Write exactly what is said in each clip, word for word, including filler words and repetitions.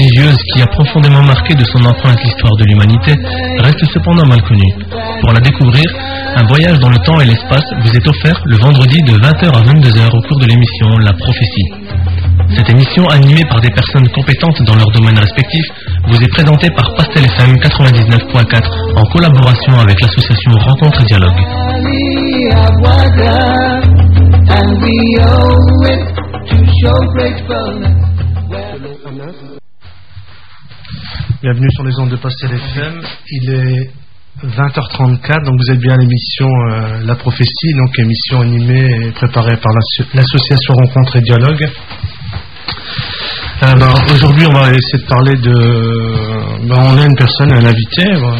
religieuse qui a profondément marqué de son empreinte l'histoire de l'humanité reste cependant mal connue. Pour la découvrir, un voyage dans le temps et l'espace vous est offert le vendredi de vingt heures à vingt-deux heures au cours de l'émission La Prophétie. Cette émission, animée par des personnes compétentes dans leur domaine respectif, vous est présentée par Pastel F M quatre-vingt-dix-neuf point quatre en collaboration avec l'association Rencontre et Dialogue. Bienvenue sur les ondes de Pastel F M. Il est vingt heures trente-quatre, donc vous êtes bien à l'émission euh, La Prophétie, donc émission animée et préparée par l'association Rencontre et Dialogue. Euh, ben, aujourd'hui, on va essayer de parler de. Ben, on a une personne, un invité, ben,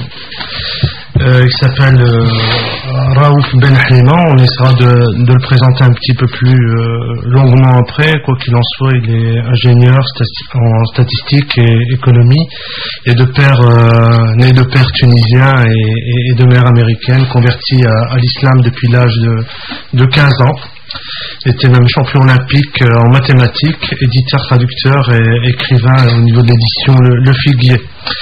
euh, qui s'appelle euh, Raouf Ben Halima. On essaiera de, de le présenter un petit peu plus euh, longuement après. Quoi qu'il en soit, il est ingénieur stati- en statistique et économie. Il est de père, euh, né de père tunisien et, et, et de mère américaine, converti à, à l'islam depuis l'âge de, de quinze ans. Il était même champion olympique en mathématiques, éditeur, traducteur et écrivain au niveau de l'édition Le, le Figuier.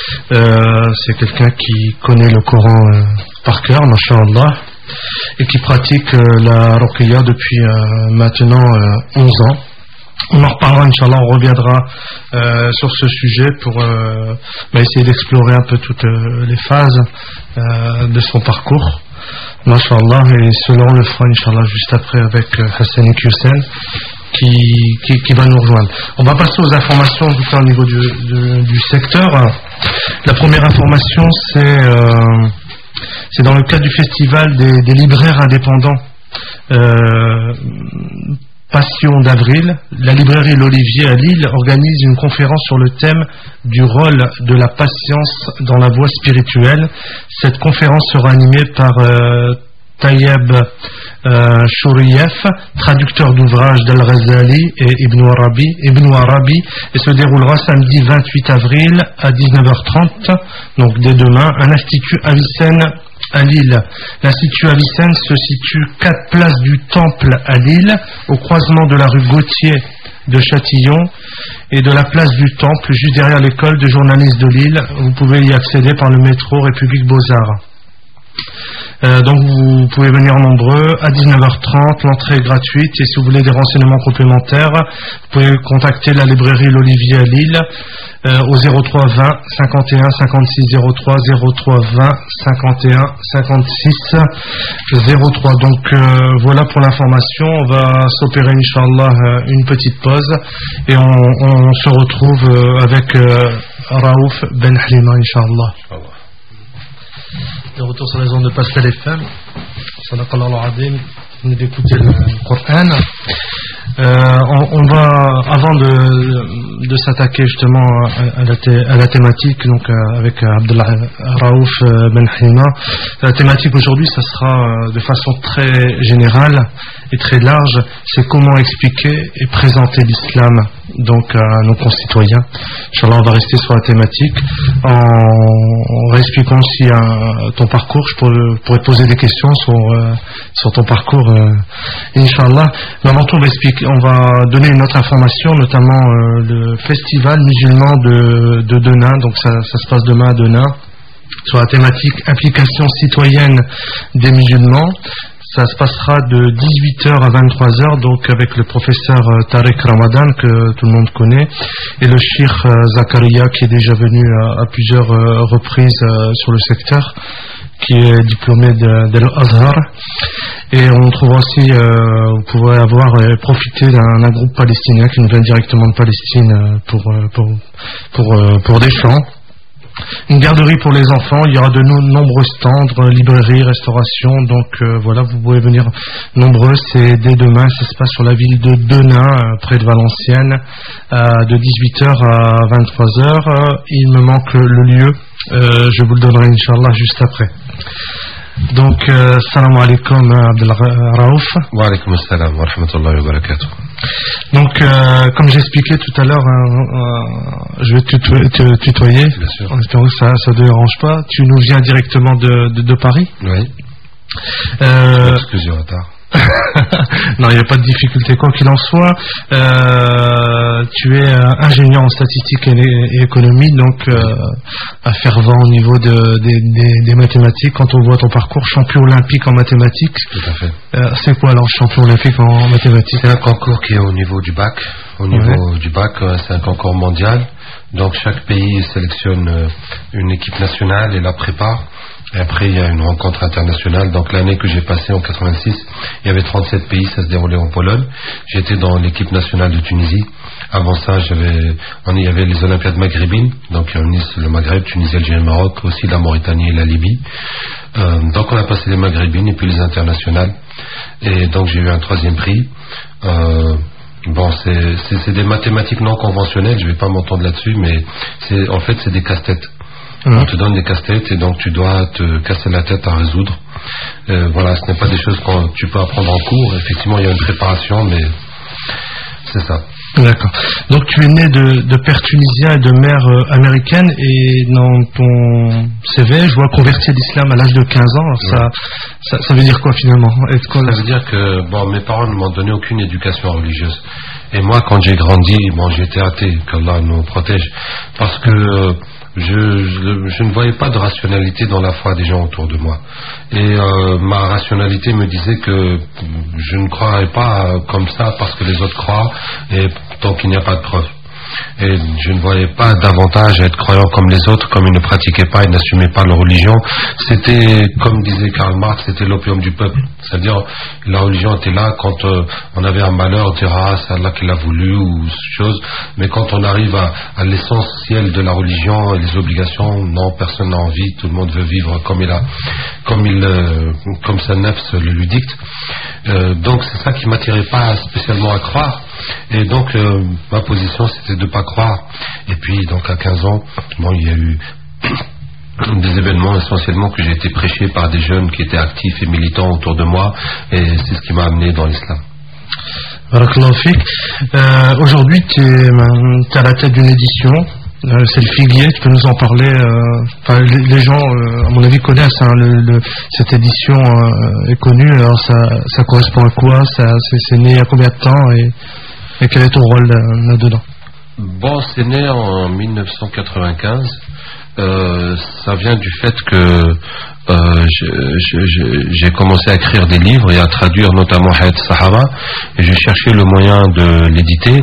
Euh, c'est quelqu'un qui connaît le Coran euh, par cœur, masha'Allah, et qui pratique euh, la ruqya depuis euh, maintenant euh, onze ans. On en reparlera, Inch'Allah, on reviendra euh, sur ce sujet pour euh, bah, essayer d'explorer un peu toutes euh, les phases euh, de son parcours. Masha'Allah, et cela on le fera Inch'Allah juste après avec euh, Hassan Hussein qui, qui, qui va nous rejoindre. On va passer aux informations du, au niveau du, du, du secteur. La première information, c'est, euh, c'est dans le cadre du festival des, des libraires indépendants. Euh, Passion d'avril, la librairie L'Olivier à Lille organise une conférence sur le thème du rôle de la patience dans la voie spirituelle. Cette conférence sera animée par euh, Tayyeb euh, Chouriyef, traducteur d'ouvrages d'Al-Ghazali et Ibn Arabi, Ibn Arabi, et se déroulera samedi vingt-huit avril à dix-neuf heures trente, donc dès demain, à l'Institut Avicenne à Lille. L'Institut Avicenne se situe quatre places du Temple à Lille, au croisement de la rue Gauthier de Châtillon et de la place du Temple, juste derrière l'école de journalistes de Lille. Vous pouvez y accéder par le métro République Beaux-Arts. Euh, donc vous pouvez venir nombreux à dix-neuf heures trente, l'entrée est gratuite, et si vous voulez des renseignements complémentaires, vous pouvez contacter la librairie L'Olivier à Lille euh, au zéro trois vingt cinquante et un cinquante-six zéro trois, zéro trois vingt cinquante et un cinquante-six zéro trois. Donc euh, voilà pour l'information. On va s'opérer Inch'Allah euh, une petite pause et on, on se retrouve euh, avec euh, Raouf Ben Halima Inch'Allah. De retour sur les ondes de Pastel F M, Sadaqallah al-Azim, vous venez d'écouter le Coran. Euh, on, on va, avant de, de s'attaquer justement à, à, la, thé, à la thématique, donc euh, avec Abdullah Raouf euh, Ben Halima, la thématique aujourd'hui, ça sera euh, de façon très générale et très large, c'est comment expliquer et présenter l'islam donc à nos concitoyens. Inch'Allah, on va rester sur la thématique en, en réexpliquant aussi euh, ton parcours. Je pourrais, pourrais te poser des questions sur, euh, sur ton parcours, euh, Inch'Allah. Mais avant tout, on va expliquer, on va donner une autre information, notamment euh, le festival musulman de, de Denain. Donc ça, ça se passe demain à Denain sur la thématique implication citoyenne des musulmans. Ça se passera de dix-huit heures à vingt-trois heures, donc avec le professeur Tariq Ramadan que tout le monde connaît et le Cheikh Zakaria qui est déjà venu à, à plusieurs reprises sur le secteur, qui est diplômé de, de l'Azhar. Et on trouve aussi, euh, vous pourrez avoir euh, profité d'un, d'un groupe palestinien qui nous vient directement de Palestine pour, pour, pour, pour, pour des chants. Une garderie pour les enfants, il y aura de no- nombreux stands, librairies, restauration, donc euh, voilà, vous pouvez venir nombreux, c'est dès demain, ça se passe sur la ville de Denain, euh, près de Valenciennes, euh, de dix-huit heures à vingt-trois heures, euh, il me manque le lieu, euh, je vous le donnerai Inch'Allah juste après. Donc, euh, salam alaikum Abdel Raouf. Wa alaikum assalam wa rahmatullahi wa barakatuh. Donc, euh, comme j'expliquais tout à l'heure, euh, euh, je vais te, te, te tutoyer. Bien sûr. En espérant que ça ne dérange pas. Tu nous viens directement de, de, de Paris. Oui. Euh, Excusez en retard. Non, il n'y a pas de difficulté. Quoi qu'il en soit, euh, tu es euh, ingénieur en statistique et, et économie, donc euh, à fervent au niveau de, des, des, des mathématiques. Quand on voit ton parcours, champion olympique en mathématiques. Tout à fait. Euh, c'est quoi alors champion olympique en mathématiques? C'est un concours qui est au niveau du bac. Au niveau ouais. du bac, c'est un concours mondial. Donc chaque pays sélectionne une équipe nationale et la prépare. Et après, il y a une rencontre internationale. Donc l'année que j'ai passée en quatre-vingt-six, il y avait trente-sept pays, ça se déroulait en Pologne. J'étais dans l'équipe nationale de Tunisie. Avant ça, j'avais, on y avait les Olympiades maghrébines, donc qui réunissent le Maghreb, Tunisie, Algérie, Maroc, aussi la Mauritanie et la Libye. Euh, donc on a passé les maghrébines et puis les internationales. Et donc j'ai eu un troisième prix. Euh, Bon, c'est, c'est, c'est des mathématiques non conventionnelles, je ne vais pas m'entendre là-dessus, mais c'est, en fait, c'est des casse-têtes. Mmh. On te donne des casse-têtes et donc tu dois te casser la tête à résoudre. Euh, voilà, ce n'est pas des choses que tu peux apprendre en cours. Effectivement, il y a une préparation, mais c'est ça. D'accord. Donc tu es né de, de père tunisien et de mère euh, américaine, et dans ton C V, je vois converti à l'islam à l'âge de quinze ans. Ouais. Ça, ça, ça veut dire quoi finalement? Être quoi, ça veut dire que bon, mes parents ne m'ont donné aucune éducation religieuse. Et moi, quand j'ai grandi, bon, j'étais athée, qu'Allah nous protège, parce que euh, je, je, je ne voyais pas de rationalité dans la foi des gens autour de moi. Et euh, ma rationalité me disait que je ne croirais pas comme ça parce que les autres croient, et tant qu'il n'y a pas de preuve. Et je ne voyais pas davantage à être croyant comme les autres, comme ils ne pratiquaient pas et n'assumaient pas leur religion. C'était, comme disait Karl Marx, c'était l'opium du peuple. C'est-à-dire, la religion était là quand euh, on avait un malheur, on dirait ah, c'est Allah qui l'a voulu ou chose. Mais quand on arrive à, à l'essentiel de la religion et les obligations, non, personne n'a envie, tout le monde veut vivre comme il a, comme il, euh, comme sa nefs le lui dicte. Euh, donc c'est ça qui m'attirait pas spécialement à croire. Et donc euh, ma position c'était de pas croire. Et puis donc à quinze ans, bon, il y a eu des événements essentiellement que j'ai été prêché par des jeunes qui étaient actifs et militants autour de moi, et c'est ce qui m'a amené dans l'islam. Barakallahu fik. Euh, aujourd'hui tu es à la tête d'une édition. Euh, c'est le Figuier, tu peux nous en parler? euh, les, les gens, euh, à mon avis, connaissent hein, le, le, cette édition euh, est connue. Alors ça, ça correspond à quoi? ça, c'est, c'est né à combien de temps, et, et quel est ton rôle là, là-dedans? Bon, c'est né en mille neuf cent quatre-vingt-quinze. Euh, ça vient du fait que euh, je, je, je, j'ai commencé à écrire des livres et à traduire notamment Hayat Sahaba, et j'ai cherché le moyen de l'éditer.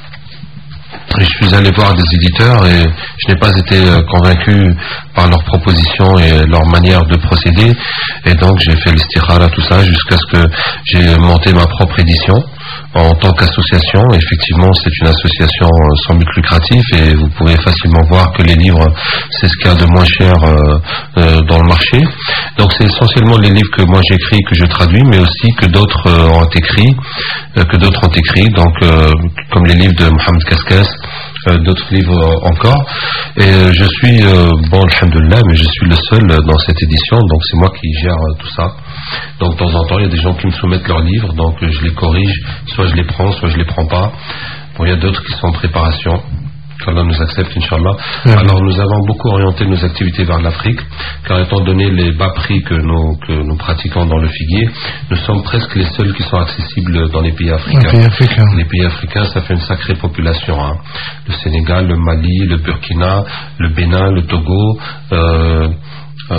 Et je suis allé voir des éditeurs et je n'ai pas été convaincu par leurs propositions et leur manière de procéder, et donc j'ai fait l'istikhara, tout ça, jusqu'à ce que j'ai monté ma propre édition en tant qu'association. Effectivement, c'est une association sans but lucratif, et vous pouvez facilement voir que les livres, c'est ce qu'il y a de moins cher euh, euh, dans le marché. Donc c'est essentiellement les livres que moi j'écris, que je traduis, mais aussi que d'autres euh, ont écrit, euh, que d'autres ont écrit, donc euh, comme les livres de Mohamed Kaskes, euh, d'autres livres euh, encore. Et euh, je suis, euh, bon, alhamdoulilah, mais je suis le seul dans cette édition, donc c'est moi qui gère euh, tout ça. Donc de temps en temps, il y a des gens qui me soumettent leurs livres, donc euh, je les corrige, soit je les prends, soit je les prends pas. Bon, il y a d'autres qui sont en préparation. qu'Allah nous accepte, Inch'Allah. Mmh. Alors nous avons beaucoup orienté nos activités vers l'Afrique, car étant donné les bas prix que nous, que nous pratiquons dans le figuier, nous sommes presque les seuls qui sont accessibles dans les pays africains. Les pays africains, les pays africains ça fait une sacrée population. Hein. Le Sénégal, le Mali, le Burkina, le Bénin, le Togo, euh, Euh,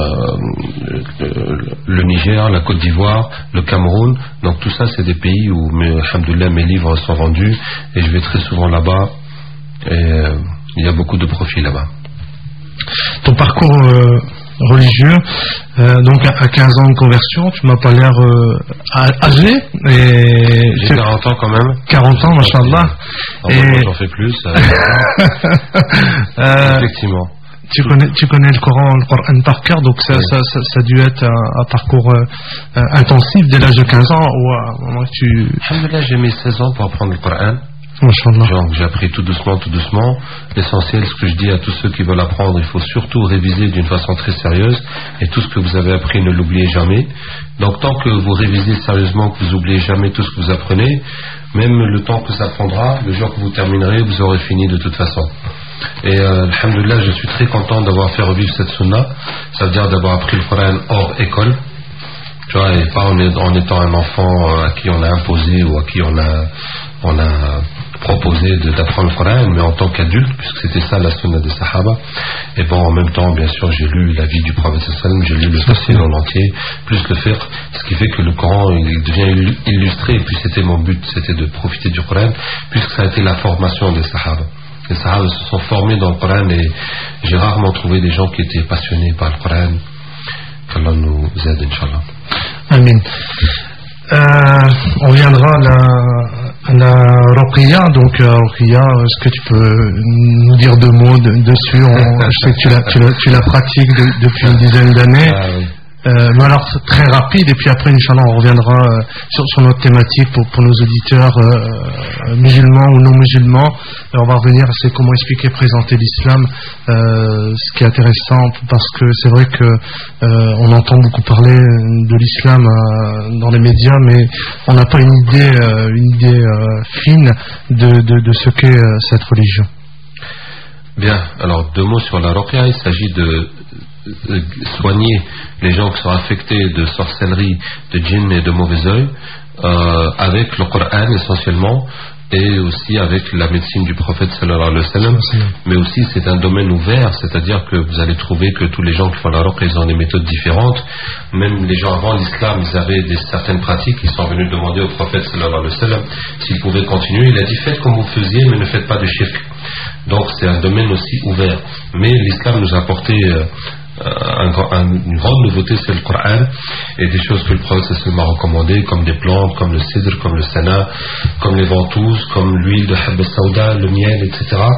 le, le Niger, la Côte d'Ivoire, le Cameroun. Donc tout ça c'est des pays où mes, alhamdoulilah, mes livres sont vendus, et je vais très souvent là-bas, et euh, il y a beaucoup de profits là-bas. Ton parcours euh, religieux, euh, donc à quinze ans de conversion, tu m'as pas l'air euh, âgé, et j'ai quarante ans quand même. quarante ans, machallah. Et moi j'en fais plus. Euh, euh, effectivement. Tu connais, tu connais le Coran, le Coran par cœur, donc ça, oui. ça, ça, ça a dû être un, un parcours euh, euh, intensif dès l'âge de quinze ans, ou à un moment que tu... Alhamdulillah, j'ai mis seize ans pour apprendre le Coran. Donc j'ai appris tout doucement, tout doucement. L'essentiel, ce que je dis à tous ceux qui veulent apprendre, il faut surtout réviser d'une façon très sérieuse, et tout ce que vous avez appris, ne l'oubliez jamais. Donc tant que vous révisez sérieusement, que vous n'oubliez jamais tout ce que vous apprenez, même le temps que ça prendra, le jour que vous terminerez, vous aurez fini de toute façon. Et euh, alhamdoulilah, je suis très content d'avoir fait revivre cette sunna. Ça veut dire d'avoir appris le Coran hors école. Tu vois, et pas en, en étant un enfant à qui on a imposé ou à qui on a, on a proposé d'apprendre le Coran, mais en tant qu'adulte, puisque c'était ça la sunna des Sahaba. Et bon, en même temps, bien sûr, j'ai lu la vie du prophète sallam, j'ai lu le tafsir en entier, plus le fiqh, ce qui fait que le Coran il devient illustré. Et puis c'était mon but, c'était de profiter du Coran, puisque ça a été la formation des Sahaba. Les Sahaba se sont formés dans le Coran et j'ai rarement trouvé des gens qui étaient passionnés par le Coran. Qu'Allah nous aide, Inch'Allah. Amin. Euh, on viendra à la, à la Ruqiyya. Donc, euh, Ruqiyya, est-ce que tu peux nous dire deux mots de, dessus? On, je sais que tu la, tu la, tu la pratiques de, depuis une dizaine d'années. Ah, oui. Euh, mais alors très rapide, et puis après Inch'Allah on reviendra euh, sur, sur notre thématique pour, pour nos auditeurs euh, musulmans ou non musulmans. Et on va revenir à c'est comment expliquer, présenter l'islam, euh, ce qui est intéressant parce que c'est vrai que euh, on entend beaucoup parler de l'islam euh, dans les médias, mais on n'a pas une idée, euh, une idée euh, fine de, de, de ce qu'est euh, cette religion. Bien, alors deux mots sur la Ruqya. Il s'agit de soigner les gens qui sont affectés de sorcellerie, de djinn et de mauvais oeil euh, avec le Coran essentiellement, et aussi avec la médecine du prophète sallallahu alayhi wa sallam. Mais aussi c'est un domaine ouvert, c'est-à-dire que vous allez trouver que tous les gens qui font la ruqya ils ont des méthodes différentes. Même les gens avant l'islam ils avaient des, certaines pratiques. Ils sont venus demander au prophète sallallahu alayhi wa sallam s'ils pouvaient continuer. Il a dit faites comme vous faisiez mais ne faites pas de shirk. Donc c'est un domaine aussi ouvert, mais l'islam nous a apporté euh, Un, un, une grande nouveauté, c'est le Coran et des choses que le prophète m'a recommandées, comme des plantes, comme le cidre, comme le senna, comme les ventouses, comme l'huile de habba sauda, le miel, et cetera.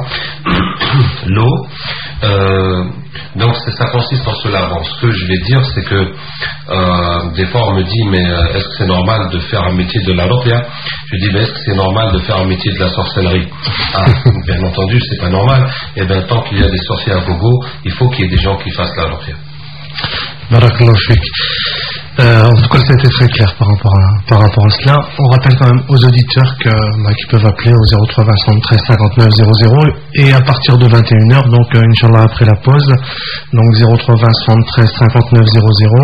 L'eau. Euh, donc ça consiste en cela. Bon, ce que je vais dire, c'est que euh, des fois on me dit mais euh, est-ce que c'est normal de faire un métier de la ruqya? Je dis mais est-ce que c'est normal de faire un métier de la sorcellerie? Ah, bien entendu, c'est pas normal. Et bien tant qu'il y a des sorciers à gogo, il faut qu'il y ait des gens qui fassent la ruqya. Barakallahu fik. Euh, en tout cas, ça a été très clair par rapport à, par rapport à cela. On rappelle quand même aux auditeurs que, bah, qui peuvent appeler au zéro trois soixante-treize cinquante-neuf zéro zéro et à partir de vingt et une heures, donc euh, Inch'Allah après la pause, donc zéro trois soixante-treize cinquante-neuf zéro zéro.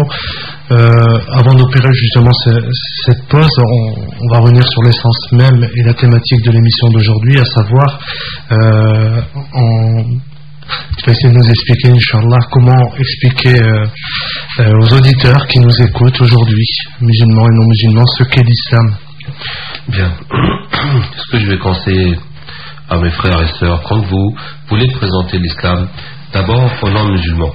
Euh, avant d'opérer justement ce, cette pause, on, on va revenir sur l'essence même et la thématique de l'émission d'aujourd'hui, à savoir euh, en tu vas essayer de nous expliquer, Inch'Allah, comment expliquer euh, euh, aux auditeurs qui nous écoutent aujourd'hui, musulmans et non musulmans, ce qu'est l'islam. Bien. Ce que je vais conseiller à mes frères et sœurs, quand vous voulez présenter l'islam, d'abord aux non musulmans,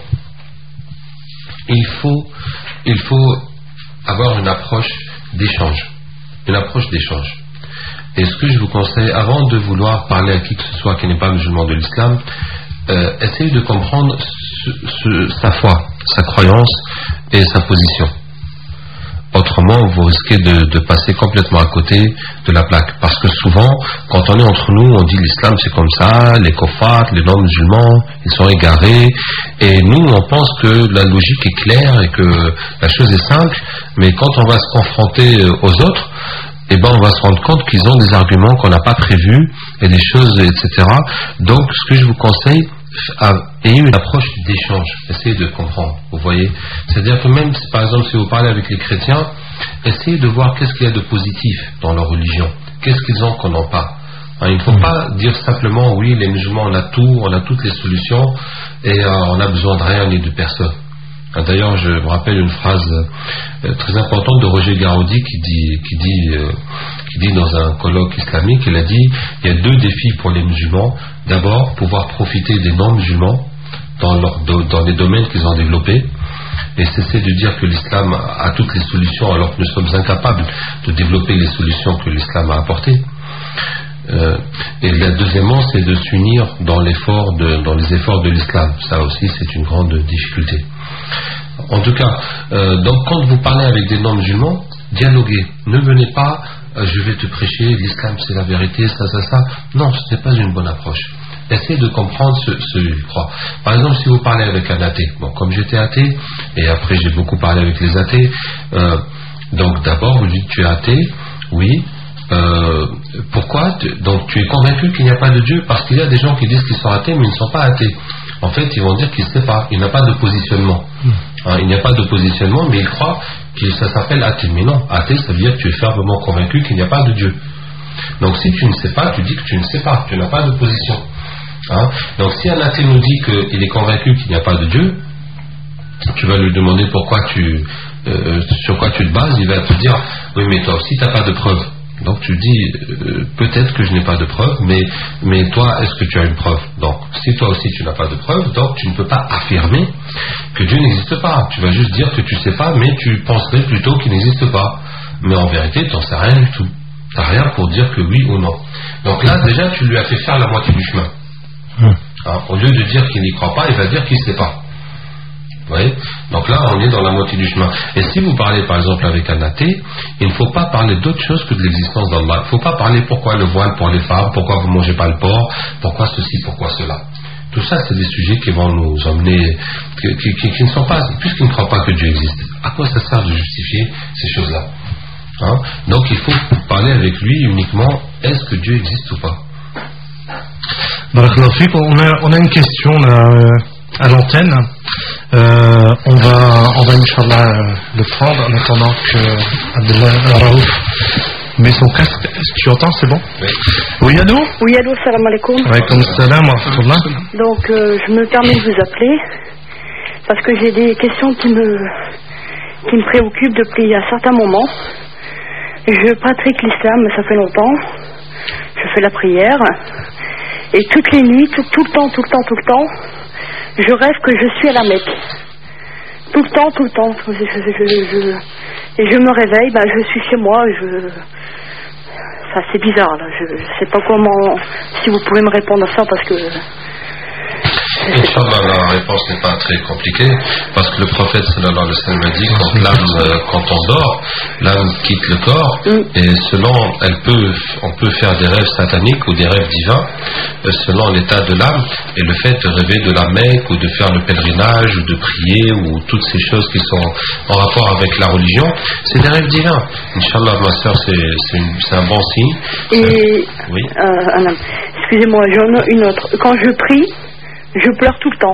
il faut, il faut avoir une approche d'échange. Une approche d'échange. Et ce que je vous conseille, avant de vouloir parler à qui que ce soit qui n'est pas musulman de l'islam, Euh, essayez de comprendre ce, ce, sa foi, sa croyance et sa position. Autrement, vous risquez de, de passer complètement à côté de la plaque. Parce que souvent, quand on est entre nous, on dit l'islam c'est comme ça, les kofars, les non-musulmans, ils sont égarés. Et nous, on pense que la logique est claire et que la chose est simple. Mais quand on va se confronter aux autres, eh ben on va se rendre compte qu'ils ont des arguments qu'on n'a pas prévus et des choses, et cetera. Donc, ce que je vous conseille, ayez une approche d'échange. Essayez de comprendre, vous voyez. C'est-à-dire que même, par exemple, si vous parlez avec les chrétiens, essayez de voir qu'est-ce qu'il y a de positif dans leur religion. Qu'est-ce qu'ils ont qu'on n'a pas. Hein, il ne faut pas dire simplement, oui, les musulmans, on a tout, on a toutes les solutions et euh, on n'a besoin de rien ni de personne. D'ailleurs, je me rappelle une phrase euh, très importante de Roger Garaudy qui dit, qui, dit, euh, qui dit dans un colloque islamique, il a dit, il y a deux défis pour les musulmans. D'abord, pouvoir profiter des non-musulmans dans, leur, dans les domaines qu'ils ont développés et cesser de dire que l'islam a toutes les solutions alors que nous sommes incapables de développer les solutions que l'islam a apportées. Euh, et la deuxièmement, c'est de s'unir dans, l'effort de, dans les efforts de l'islam. Ça aussi, c'est une grande difficulté. En tout cas, euh, donc quand vous parlez avec des non-musulmans, dialoguez. Ne venez pas, euh, je vais te prêcher, l'islam c'est la vérité, ça, ça, ça. Non, ce n'est pas une bonne approche. Essayez de comprendre ce qu'il croit. Par exemple, si vous parlez avec un athée, bon, comme j'étais athée, et après j'ai beaucoup parlé avec les athées, euh, donc d'abord vous dites tu es athée, oui. Euh, pourquoi? Donc tu es convaincu qu'il n'y a pas de Dieu? Parce qu'il y a des gens qui disent qu'ils sont athées mais ils ne sont pas athées. En fait, ils vont dire qu'ils ne savent pas. Il n'y a pas de positionnement. Hein, il n'y a pas de positionnement, mais ils croient Puis ça s'appelle athée. Mais non, athée, ça veut dire que tu es fermement convaincu qu'il n'y a pas de Dieu. Donc si tu ne sais pas, tu dis que tu ne sais pas, tu n'as pas de position. Hein? Donc si un athée nous dit qu'il est convaincu qu'il n'y a pas de Dieu, tu vas lui demander pourquoi tu, euh, sur quoi tu te bases, il va te dire, oui mais toi aussi tu n'as pas de preuve. Donc tu dis, euh, peut-être que je n'ai pas de preuve, mais, mais toi, est-ce que tu as une preuve? Donc, si toi aussi tu n'as pas de preuve, donc tu ne peux pas affirmer que Dieu n'existe pas. Tu vas juste dire que tu ne sais pas, mais tu penserais plutôt qu'il n'existe pas. Mais en vérité, tu n'en sais rien du tout. Tu n'as rien pour dire que oui ou non. Donc là, déjà, tu lui as fait faire la moitié du chemin. Mmh. Hein, au lieu de dire qu'il n'y croit pas, il va dire qu'il ne sait pas. Vous voyez? Donc là, on est dans la moitié du chemin. Et si vous parlez par exemple avec un athée, il ne faut pas parler d'autre chose que de l'existence d'Allah. Il ne faut pas parler pourquoi le voile pour les femmes, pourquoi vous ne mangez pas le porc, pourquoi ceci, pourquoi cela. Tout ça, c'est des sujets qui vont nous emmener, qui, qui, qui, qui ne sont pas, puisqu'ils ne croient pas que Dieu existe. À quoi ça sert de justifier ces choses-là? Hein? Donc il faut parler avec lui uniquement, est-ce que Dieu existe ou pas? Barakallahu fik, on a, on a une question là, à l'antenne. Euh, on va, on va Inch'Allah euh, le prendre en attendant que Abdellah Raouf met son casque. Est-ce que tu entends? C'est bon? Oui. Oui, allô? Oui, allô, salam alaikum. Wa alaykoum salam wa rahmatullah. Donc, euh, je me permets de vous appeler parce que j'ai des questions qui me, qui me préoccupent depuis un certain moment. Je pratique l'islam, ça fait longtemps. Je fais la prière. Et toutes les nuits, tout, tout le temps, tout le temps, tout le temps, je rêve que je suis à la Mecque. Tout le temps, tout le temps. Je, je, je, je, et je me réveille, ben, je suis chez moi. Je, ça, c'est bizarre, là. Je ne sais pas comment... Si vous pouvez me répondre à ça, parce que... Inch'Allah, la réponse n'est pas très compliquée, parce que le prophète sallallahu alayhi wa sallam a dit, quand l'âme, euh, quand on dort, l'âme quitte le corps, mm. et selon, elle peut, on peut faire des rêves sataniques ou des rêves divins, euh, selon l'état de l'âme, et le fait de rêver de la Mecque, ou de faire le pèlerinage, ou de prier, ou toutes ces choses qui sont en rapport avec la religion, c'est des rêves divins. Inch'Allah, ma soeur, c'est, c'est, une, c'est un bon signe. Et, oui. euh, excusez-moi, j'en ai une autre. Quand je prie, je pleure tout le temps.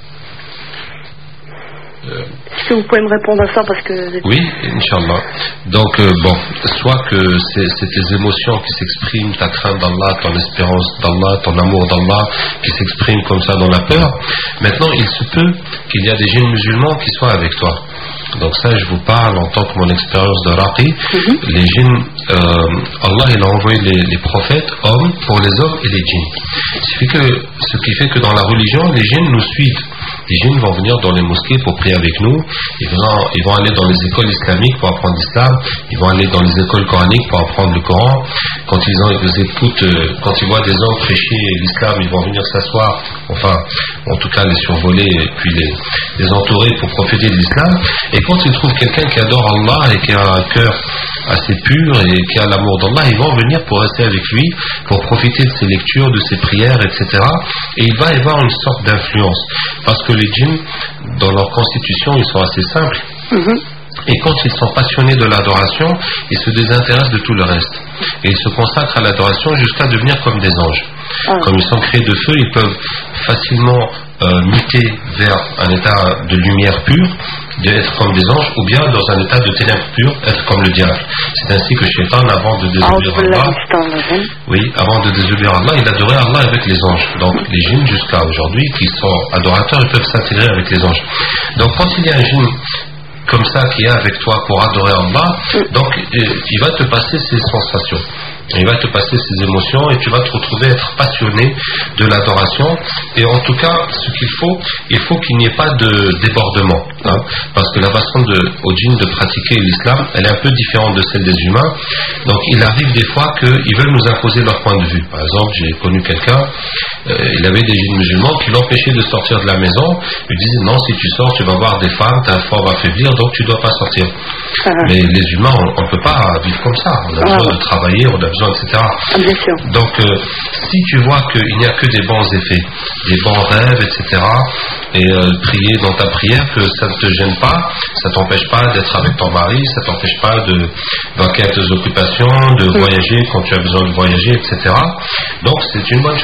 Euh, Est-ce que vous pouvez me répondre à ça parce que... Oui, Inch'Allah. Donc, euh, bon, soit que c'est, c'est tes émotions qui s'expriment, ta crainte d'Allah, ton espérance d'Allah, ton amour d'Allah, qui s'expriment comme ça dans la peur. Maintenant, il se peut qu'il y a des djinns musulmans qui soient avec toi. Donc ça, je vous parle en tant que mon expérience de Raqi. Mm-hmm. Les djinns, euh, Allah il a envoyé les, les prophètes, hommes, pour les hommes et les djinns. Ce qui fait que, ce qui fait que dans la religion, les djinns nous suivent. Les djinns vont venir dans les mosquées pour prier avec nous. Ils vont, ils vont aller dans les écoles islamiques pour apprendre l'islam. Ils vont aller dans les écoles coraniques pour apprendre le Coran. Quand ils, ont, ils écoutent, euh, quand ils voient des hommes prêcher l'islam, ils vont venir s'asseoir, enfin, en tout cas les survoler et puis les, les entourer pour profiter de l'islam. Et quand ils trouvent quelqu'un qui adore Allah et qui a un cœur assez pur et qui a l'amour d'Allah, ils vont venir pour rester avec lui, pour profiter de ses lectures, de ses prières, et cetera. Et il va y avoir une sorte d'influence. Parce que les djinns, dans leur constitution, ils sont assez simples. Mm-hmm. Et quand ils sont passionnés de l'adoration, ils se désintéressent de tout le reste. Et ils se consacrent à l'adoration jusqu'à devenir comme des anges. Ah. Comme ils sont créés de feu, ils peuvent facilement euh, muter vers un état de lumière pure, d'être comme des anges, ou bien dans un état de ténèbres pures, être comme le diable. C'est ainsi que Shaitan, avant de désobéir à Allah, oui, avant de désobéir à Allah, il adorait Allah avec les anges. Donc les djinns jusqu'à aujourd'hui, qui sont adorateurs, ils peuvent s'intégrer avec les anges. Donc quand il y a un djinn comme ça qui est avec toi pour adorer Allah, donc il va te passer ses sensations. Il va te passer ses émotions et tu vas te retrouver être passionné de l'adoration. Et en tout cas, ce qu'il faut, il faut qu'il n'y ait pas de débordement. Hein, parce que la façon de, aux djinns de pratiquer l'islam, elle est un peu différente de celle des humains. Donc il arrive des fois qu'ils veulent nous imposer leur point de vue. Par exemple, j'ai connu quelqu'un, euh, il avait des djinns musulmans qui l'empêchaient de sortir de la maison. Ils disaient non, si tu sors, tu vas voir des femmes, ta foi va faiblir, donc tu ne dois pas sortir. Ah. Mais les humains, on ne peut pas vivre comme ça. On a besoin ah. de travailler, on a besoin et cetera. Donc, euh, si tu vois qu'il n'y a que des bons effets, des bons rêves, et cetera, et euh, prier dans ta prière, que ça ne te gêne pas, ça ne t'empêche pas d'être avec ton mari, ça ne t'empêche pas de vaquer à tes occupations, de voyager quand tu as besoin de voyager, et cetera. Donc, c'est une bonne chose.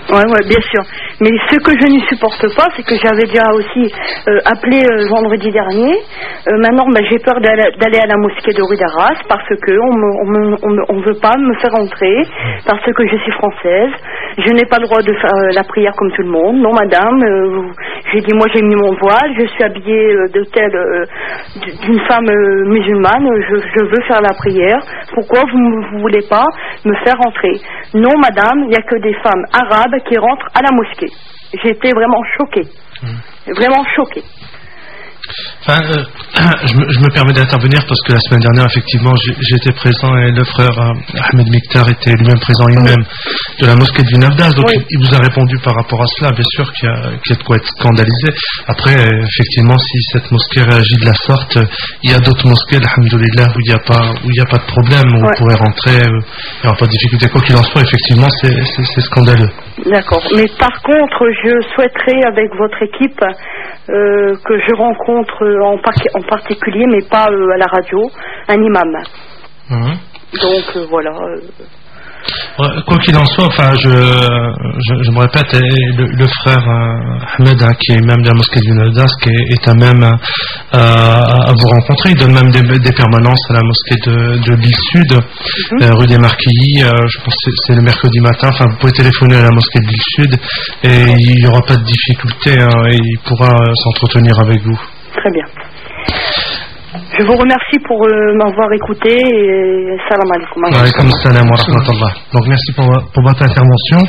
Ouais, ouais, bien sûr. Mais ce que je ne supporte pas, c'est que j'avais déjà aussi euh, appelé euh, vendredi dernier. Euh, maintenant, bah, j'ai peur d'aller, d'aller à la mosquée de rue d'Arras parce que on me, on me, on me, on veut pas me faire entrer parce que je suis française. Je n'ai pas le droit de faire euh, la prière comme tout le monde. Non, madame. Euh, j'ai dit, moi, j'ai mis mon voile. Je suis habillée euh, de telle euh, d'une femme euh, musulmane. Je, je veux faire la prière. Pourquoi vous ne voulez pas me faire entrer? Non, madame. Il n'y a que des femmes arabes qui rentrent à la mosquée. J'étais vraiment choquée. Mmh. Vraiment choquée. Enfin, euh, je, me, je me permets d'intervenir parce que la semaine dernière, effectivement, j'étais présent et le frère euh, Ahmed Miktar était lui-même présent, lui-même, de la mosquée de Vinavdas. Donc, oui. il, il vous a répondu par rapport à cela. Bien sûr qu'il y a, qu'il y a de quoi être scandalisé. Après, euh, effectivement, si cette mosquée réagit de la sorte, euh, il y a d'autres mosquées, alhamdoulilah, où il n'y a pas, où il n'y a pas de problème, où ouais. vous pourrez rentrer, euh, il n'y aura pas de difficulté. Quoi qu'il en soit, effectivement, c'est, c'est, c'est scandaleux. D'accord. Mais par contre, je souhaiterais, avec votre équipe, euh, que je rencontre en, par- en particulier, mais pas euh, à la radio, un imam. Mmh. Donc euh, voilà. Euh... Ouais, quoi qu'il en soit, enfin, je, je, je me répète, le, le frère euh, Ahmed, hein, qui est même de la mosquée de Vinavdas, qui est, est à même euh, à vous rencontrer. Il donne même des, des permanences à la mosquée de, de l'île Sud, mmh. euh, rue des Marquillis. Euh, je pense que c'est, c'est le mercredi matin. Enfin, vous pouvez téléphoner à la mosquée de l'île Sud et il n'y aura pas de difficulté. Hein, et il pourra euh, s'entretenir avec vous. Très bien. Je vous remercie pour euh, m'avoir écouté et salam alaikum. Alaykoum salam wa rahmatullah. Donc merci pour, pour votre intervention.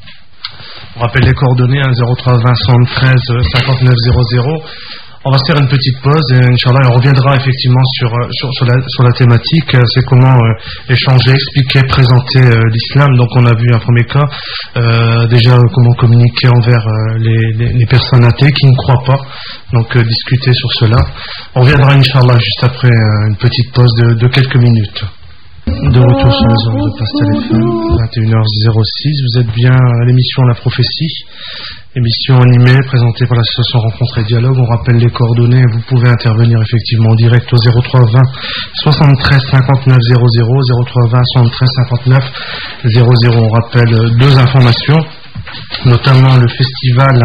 On rappelle les coordonnées hein, zéro trois vingt soixante-treize cinquante-neuf zéro zéro. On va se faire une petite pause et Inch'Allah on reviendra effectivement sur, sur, sur, la, sur la thématique. C'est comment euh, échanger, expliquer, présenter euh, l'islam. Donc on a vu un premier cas, euh, déjà euh, comment communiquer envers euh, les, les, les personnes athées qui ne croient pas. Donc euh, discuter sur cela. On reviendra Inch'Allah juste après euh, une petite pause de, de quelques minutes. De retour sur les ondes de Pastel F M, vingt et une heures six. Vous êtes bien à l'émission La Prophétie. Émission animée, présentée par l'association Rencontre et Dialogue. On rappelle les coordonnées. Vous pouvez intervenir effectivement en direct au zéro trois vingt soixante-treize cinquante-neuf zéro zéro, zéro trois vingt soixante-treize cinquante-neuf zéro zéro. On rappelle deux informations, notamment le festival,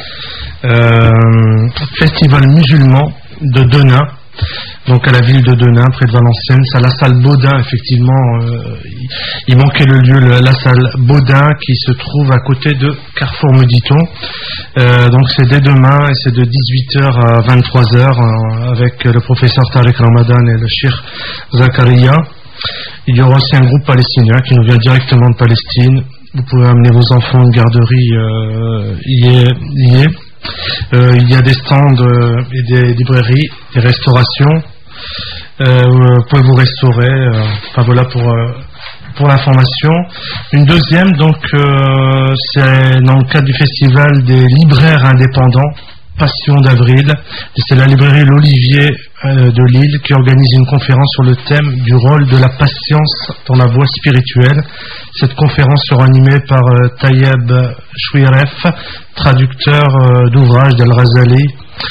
euh, festival musulman de Denain. Donc à la ville de Denain, près de Valenciennes, c'est à la salle Baudin, effectivement, euh, il, il manquait le lieu, le, la salle Baudin qui se trouve à côté de Carrefour Mediton. Euh, donc c'est dès demain et c'est de dix-huit heures à vingt-trois heures euh, avec le professeur Tariq Ramadan et le Cheikh Zakaria. Il y aura aussi un groupe palestinien qui nous vient directement de Palestine. Vous pouvez amener vos enfants à une garderie, euh, y est, y est. Euh, il y a des stands euh, et des librairies, des restaurations. Euh, vous pouvez vous restaurer. Euh, enfin voilà pour euh, pour l'information. Une deuxième, donc, euh, c'est dans le cadre du festival des libraires indépendants. Passion d'avril, et c'est la librairie L'Olivier euh, de Lille qui organise une conférence sur le thème du rôle de la patience dans la voie spirituelle. Cette conférence sera animée par euh, Tayeb Chouiref, traducteur euh, d'ouvrages d'Al-Razali,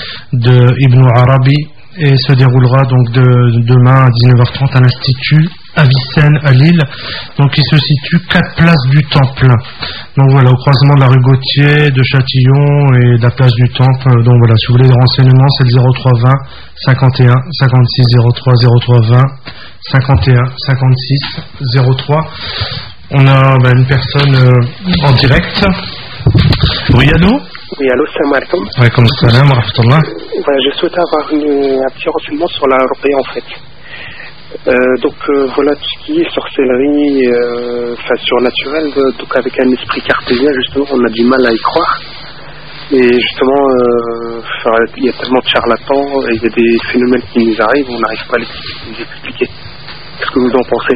de Ibn Arabi, et se déroulera donc de, de demain à dix-neuf heures trente à l'Institut Avicenne à Lille, donc il se situe quatre places du Temple. Donc voilà, au croisement de la rue Gauthier, de Châtillon et de la place du Temple. Donc voilà, si vous voulez des renseignements, c'est le zéro trois vingt cinquante et un cinquante-six zéro trois, zéro trois vingt cinquante et un cinquante-six zéro trois. On a ben, une personne euh, en direct. Oui, allô? Oui, allô, salam alaikum. Oui, comme salam, wa rahmatullah. Voilà, je souhaite avoir une, un petit renseignement sur la Européenne en fait. Euh, donc euh, voilà tout ce qui est sorcellerie, euh, enfin surnaturel, euh, donc avec un esprit cartésien justement on a du mal à y croire. Et justement, euh, il y a tellement de charlatans, et il y a des phénomènes qui nous arrivent, on n'arrive pas à les expliquer. Qu'est-ce que vous en pensez?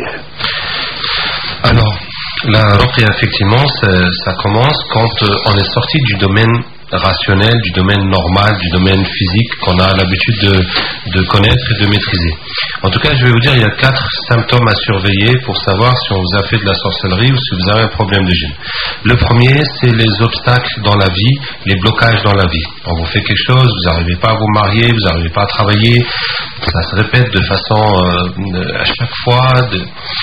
Alors, la ruqya, effectivement, ça, ça commence quand euh, on est sorti du domaine rationnel, du domaine normal, du domaine physique qu'on a l'habitude de, de connaître et de maîtriser. En tout cas, je vais vous dire, il y a quatre symptômes à surveiller pour savoir si on vous a fait de la sorcellerie ou si vous avez un problème de gêne. Le premier, c'est les obstacles dans la vie, les blocages dans la vie. On vous fait quelque chose, vous n'arrivez pas à vous marier, vous n'arrivez pas à travailler, ça se répète de façon euh, à chaque fois. De...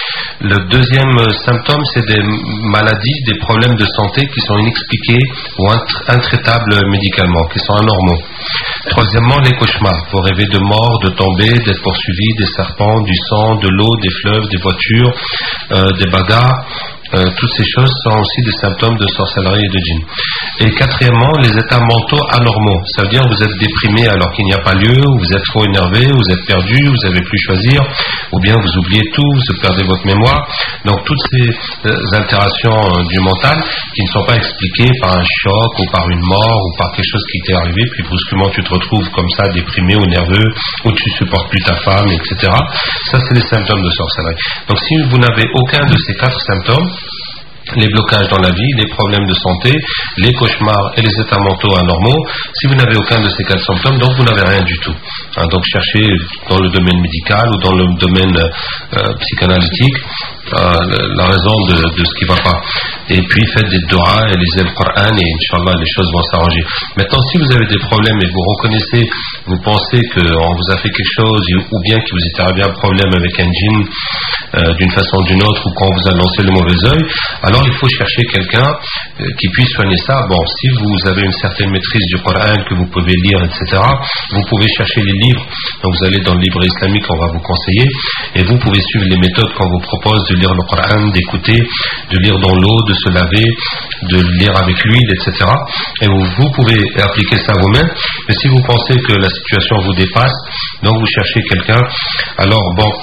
Le deuxième symptôme, c'est des maladies, des problèmes de santé qui sont inexpliqués ou intraitables médicalement, qui sont anormaux. Troisièmement, les cauchemars. Vous rêvez de mort, de tomber, d'être poursuivi, des serpents, du sang, de l'eau, des fleuves, des voitures, euh, des bagarres. Euh, toutes ces choses sont aussi des symptômes de sorcellerie et de djinn. Et quatrièmement, les états mentaux anormaux. Ça veut dire que vous êtes déprimé alors qu'il n'y a pas lieu, vous êtes trop énervé, vous êtes perdu, vous n'avez plus choisir, ou bien vous oubliez tout, vous perdez votre mémoire. Donc toutes ces euh, altérations euh, du mental qui ne sont pas expliquées par un choc ou par une mort ou par quelque chose qui t'est arrivé, puis brusquement tu te retrouves comme ça déprimé ou nerveux, ou tu supportes plus ta femme, et cetera. Ça, c'est les symptômes de sorcellerie. Donc si vous n'avez aucun de ces quatre symptômes, les blocages dans la vie, les problèmes de santé, les cauchemars et les états mentaux anormaux, si vous n'avez aucun de ces quatre symptômes, donc vous n'avez rien du tout. Hein, donc cherchez dans le domaine médical ou dans le domaine euh, psychanalytique euh, la raison de, de ce qui ne va pas. Et puis faites des doigts et lisez le Coran et Inch'Allah les choses vont s'arranger. Maintenant, si vous avez des problèmes et vous reconnaissez, vous pensez qu'on vous a fait quelque chose ou bien qu'il vous est arrivé un problème avec un djinn euh, d'une façon ou d'une autre ou qu'on vous a lancé le mauvais œil, alors il faut chercher quelqu'un euh, qui puisse soigner ça. Bon, si vous avez une certaine maîtrise du Coran que vous pouvez lire, et cetera, vous pouvez chercher les livres. Donc vous allez dans le livre islamique, on va vous conseiller, et vous pouvez suivre les méthodes qu'on vous propose de lire le Coran, d'écouter, de lire dans l'eau, de se laver, de lire avec l'huile, et cetera. Et vous, vous pouvez appliquer ça vous-même. Mais si vous pensez que la situation vous dépasse, donc vous cherchez quelqu'un, alors bon,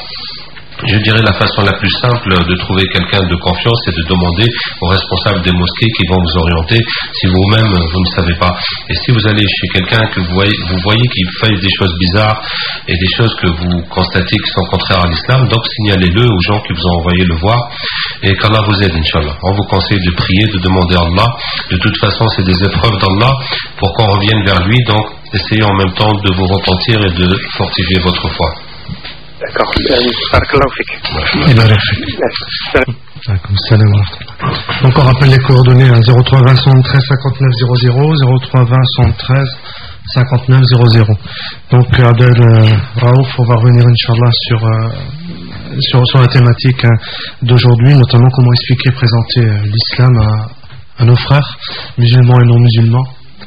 je dirais la façon la plus simple de trouver quelqu'un de confiance, c'est de demander aux responsables des mosquées qui vont vous orienter si vous-même vous ne savez pas. Et si vous allez chez quelqu'un que vous voyez, vous voyez qu'il fait des choses bizarres et des choses que vous constatez qui sont contraires à l'islam, donc signalez-le aux gens qui vous ont envoyé le voir et qu'Allah vous aide, Inch'Allah. On vous conseille de prier, de demander à Allah. De toute façon, c'est des épreuves d'Allah pour qu'on revienne vers lui, donc essayez en même temps de vous repentir et de fortifier votre foi. D'accord. Barakallahu fik. Donc on rappelle les coordonnées à zéro trois vingt soixante-treize cinquante-neuf zéro zéro, zéro trois vingt soixante-treize cinquante-neuf zéro zéro. Donc Abdel euh, Raouf, on va revenir Inch'Allah sur, euh, sur, sur la thématique hein, d'aujourd'hui, notamment comment expliquer, présenter euh, l'islam à, à nos frères musulmans et non musulmans.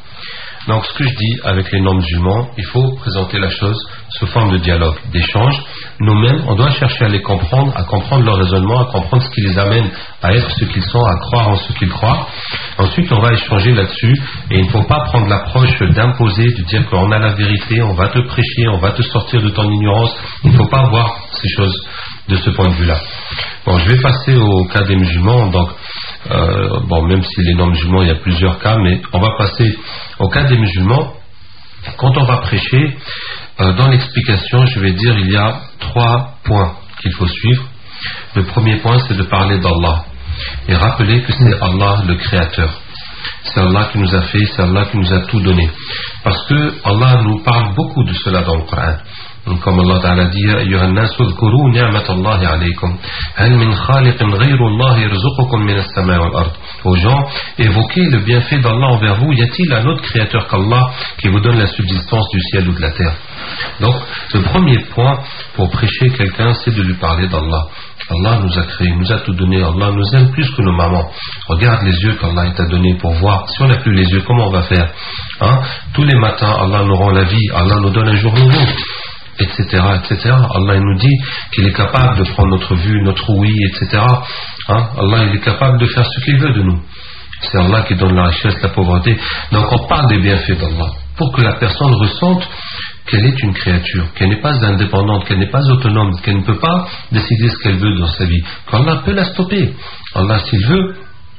Donc ce que je dis avec les non-musulmans, il faut présenter la chose sous forme de dialogue, d'échange. Nous-mêmes, on doit chercher à les comprendre, à comprendre leur raisonnement, à comprendre ce qui les amène à être ce qu'ils sont, à croire en ce qu'ils croient. Ensuite, on va échanger là-dessus et il ne faut pas prendre l'approche d'imposer, de dire qu'on a la vérité, on va te prêcher, on va te sortir de ton ignorance. Il ne faut pas voir ces choses de ce point de vue-là. Bon, je vais passer au cas des musulmans. Donc, euh, bon, même si les non-musulmans, il y a plusieurs cas, mais on va passer au cas des musulmans. Quand on va prêcher, euh, dans l'explication, je vais dire, il y a trois points qu'il faut suivre. Le premier point, c'est de parler d'Allah et rappeler que c'est Allah le Créateur. C'est Allah qui nous a fait, c'est Allah qui nous a tout donné. Parce que Allah nous parle beaucoup de cela dans le Coran. Comme Allah Ta'ala dit, أيها الناس اذكروا نعمة الله عليكم هل من خالق غير الله يرزقكم من السماء والأرض. Aux gens, évoquez le bienfait d'Allah envers vous. Y a-t-il un autre créateur qu'Allah qui vous donne la subsistance du ciel ou de la terre? Donc, le premier point pour prêcher quelqu'un, c'est de lui parler d'Allah. Allah nous a créé, nous a tout donné. Allah nous aime plus que nos mamans. Regarde les yeux qu'Allah t'a donné pour voir. Si on n'a plus les yeux, comment on va faire hein? Tous les matins, Allah nous rend la vie. Allah nous donne un jour nouveau, etc., et cetera. Allah nous dit qu'il est capable de prendre notre vue, notre ouïe, et cetera. Hein? Allah il est capable de faire ce qu'il veut de nous. C'est Allah qui donne la richesse, la pauvreté. Donc on parle des bienfaits d'Allah pour que la personne ressente qu'elle est une créature, qu'elle n'est pas indépendante, qu'elle n'est pas autonome, qu'elle ne peut pas décider ce qu'elle veut dans sa vie, qu'Allah peut la stopper. Allah, s'il veut,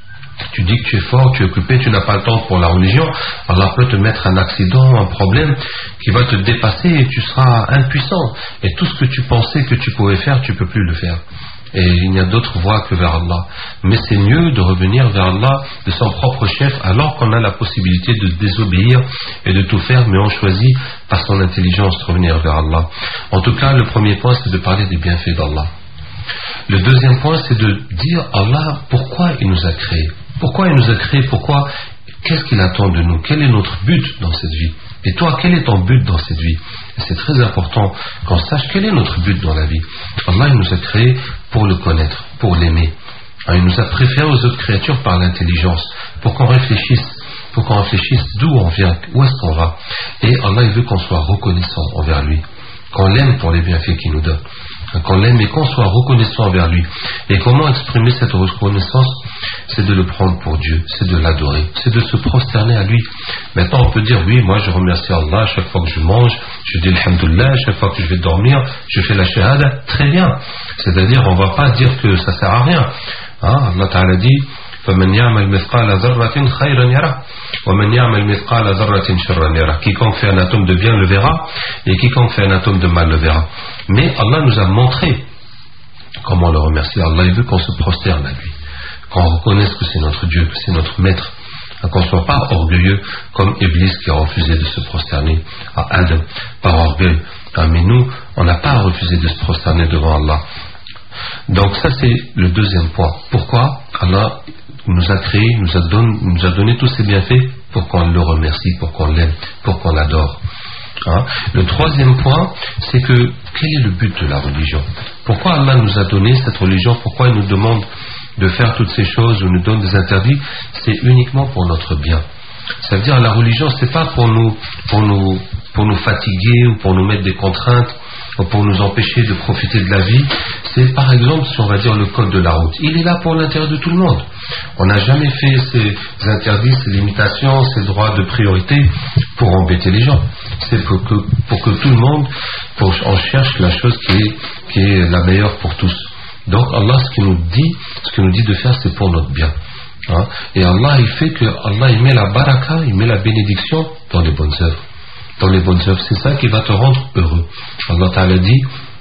tu dis que tu es fort, tu es occupé, tu n'as pas le temps pour la religion, Allah peut te mettre un accident, un problème qui va te dépasser et tu seras impuissant. Et tout ce que tu pensais que tu pouvais faire, tu ne peux plus le faire. et il n'y a d'autre voie que vers Allah. Mais c'est mieux de revenir vers Allah de son propre chef alors qu'on a la possibilité de désobéir et de tout faire, mais on choisit par son intelligence de revenir vers Allah. En tout cas, le premier point, c'est de parler des bienfaits d'Allah. Le deuxième point, c'est de dire Allah pourquoi il nous a créés. Pourquoi il nous a créés, pourquoi, qu'est-ce qu'il attend de nous, quel est notre but dans cette vie. Et toi, quel est ton but dans cette vie? Et c'est très important qu'on sache quel est notre but dans la vie. Allah, il nous a créés pour le connaître, pour l'aimer. Il nous a préférés aux autres créatures par l'intelligence, pour qu'on réfléchisse, pour qu'on réfléchisse d'où on vient, où est-ce qu'on va. Et Allah, il veut qu'on soit reconnaissant envers lui, qu'on l'aime pour les bienfaits qu'il nous donne, qu'on l'aime et qu'on soit reconnaissant envers lui. Et comment exprimer cette reconnaissance? C'est de le prendre pour Dieu, c'est de l'adorer, c'est de se prosterner à lui. Maintenant on peut dire oui, moi je remercie Allah à chaque fois que je mange, je dis alhamdoulilah, à chaque fois que je vais dormir, je fais la shahada, très bien. C'est-à-dire on ne va pas dire que ça ne sert à rien. Hein? Allah Ta'ala dit فَمَنْ يَعْمَلْ مِثْقَالَ ذَرَّةٍ خَيْرًا يَرَهُ وَمَنْ يَعْمَلْ مِثْقَالَ ذَرَّةٍ شَرًّا يَرَهُ. Quiconque fait un atome de bien le verra, et quiconque fait un atome de mal le verra. Mais Allah nous a montré comment le remercier. Allah, il veut qu'on se prosterne à lui, qu'on reconnaisse que c'est notre Dieu, que c'est notre maître, qu'on ne soit pas orgueilleux comme Iblis qui a refusé de se prosterner à Adam par orgueil. Mais nous, on n'a pas refusé de se prosterner devant Allah. Donc ça c'est le deuxième point. Pourquoi Allah nous a créé, nous a donné, nous a donné tous ces bienfaits? Pour qu'on le remercie, pour qu'on l'aime, pour qu'on l'adore. Hein? Le troisième point, c'est que quel est le but de la religion? Pourquoi Allah nous a donné cette religion? Pourquoi il nous demande de faire toutes ces choses ou nous donne des interdits? C'est uniquement pour notre bien. Ça veut dire la religion, c'est pas pour nous, pour nous, pour nous fatiguer ou pour nous mettre des contraintes ou pour nous empêcher de profiter de la vie. C'est par exemple, si on va dire le code de la route, il est là pour l'intérêt de tout le monde. On n'a jamais fait ces interdits, ces limitations, ces droits de priorité pour embêter les gens. C'est pour que, pour que tout le monde, pour, on cherche la chose qui est, qui est la meilleure pour tous. Donc Allah, ce qu'il nous dit, ce qu'il nous dit de faire, c'est pour notre bien. Hein? Et Allah, il fait que Allah, il met la baraka, il met la bénédiction dans les bonnes œuvres. Dans les bonnes œuvres, c'est ça qui va te rendre heureux. Allah Ta'ala dit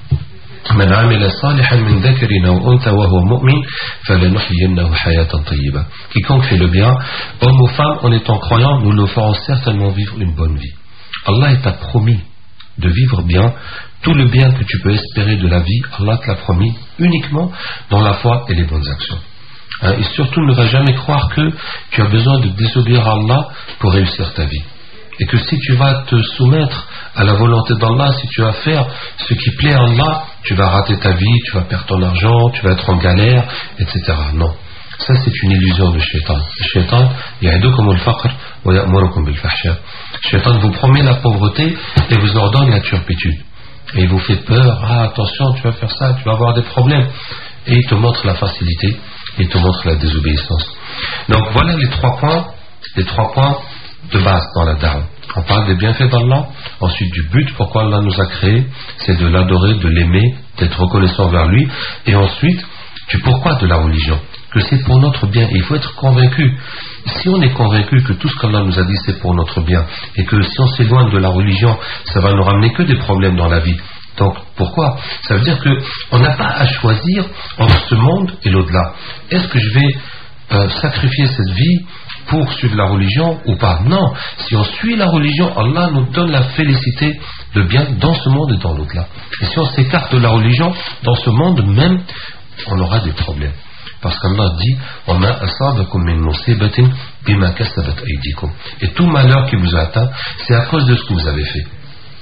من عمل صالحا من ذكر أو أنثى وهو مؤمن فلنحيينه حياة طيبة. Quiconque fait le bien, homme ou femme, en étant croyant, nous le ferons certainement vivre une bonne vie. Allah t'a promis de vivre bien. Tout le bien que tu peux espérer de la vie, Allah te l'a promis uniquement dans la foi et les bonnes actions. Hein, et surtout, ne va jamais croire que tu as besoin de désobéir à Allah pour réussir ta vie. Et que si tu vas te soumettre à la volonté d'Allah, si tu vas faire ce qui plaît à Allah, tu vas rater ta vie, tu vas perdre ton argent, tu vas être en galère, et cetera. Non. Ça, c'est une illusion de Shaitan. Le Shaitan, ya'idukum al-faqr wa ya'murukum bil-fahsha. Shaitan vous promet la pauvreté et vous ordonne la turpitude. Et il vous fait peur. Ah, attention, tu vas faire ça, tu vas avoir des problèmes. Et il te montre la facilité, et il te montre la désobéissance. Donc, voilà les trois points, les trois points de base dans la da'wah. On parle des bienfaits d'Allah, ensuite du but, pourquoi Allah nous a créés, c'est de l'adorer, de l'aimer, d'être reconnaissant vers lui, et ensuite du pourquoi de la religion, que c'est pour notre bien. Et il faut être convaincu. Si on est convaincu que tout ce qu'Allah nous a dit c'est pour notre bien, et que si on s'éloigne de la religion, ça va nous ramener que des problèmes dans la vie. Donc pourquoi? Ça veut dire qu'on n'a pas à choisir entre ce monde et l'au-delà. Est-ce que je vais euh, sacrifier cette vie pour suivre la religion ou pas? Non. Si on suit la religion, Allah nous donne la félicité de bien dans ce monde et dans l'au-delà. Et si on s'écarte de la religion, dans ce monde même, on aura des problèmes. Parce qu'Allah dit وَمَا أَصَابَكُم مِّن مُّصِيبَةٍ بِمَا كَسَبَتْ أَيْدِيكُم. Et tout malheur qui vous a atteint, c'est à cause de ce que vous avez fait.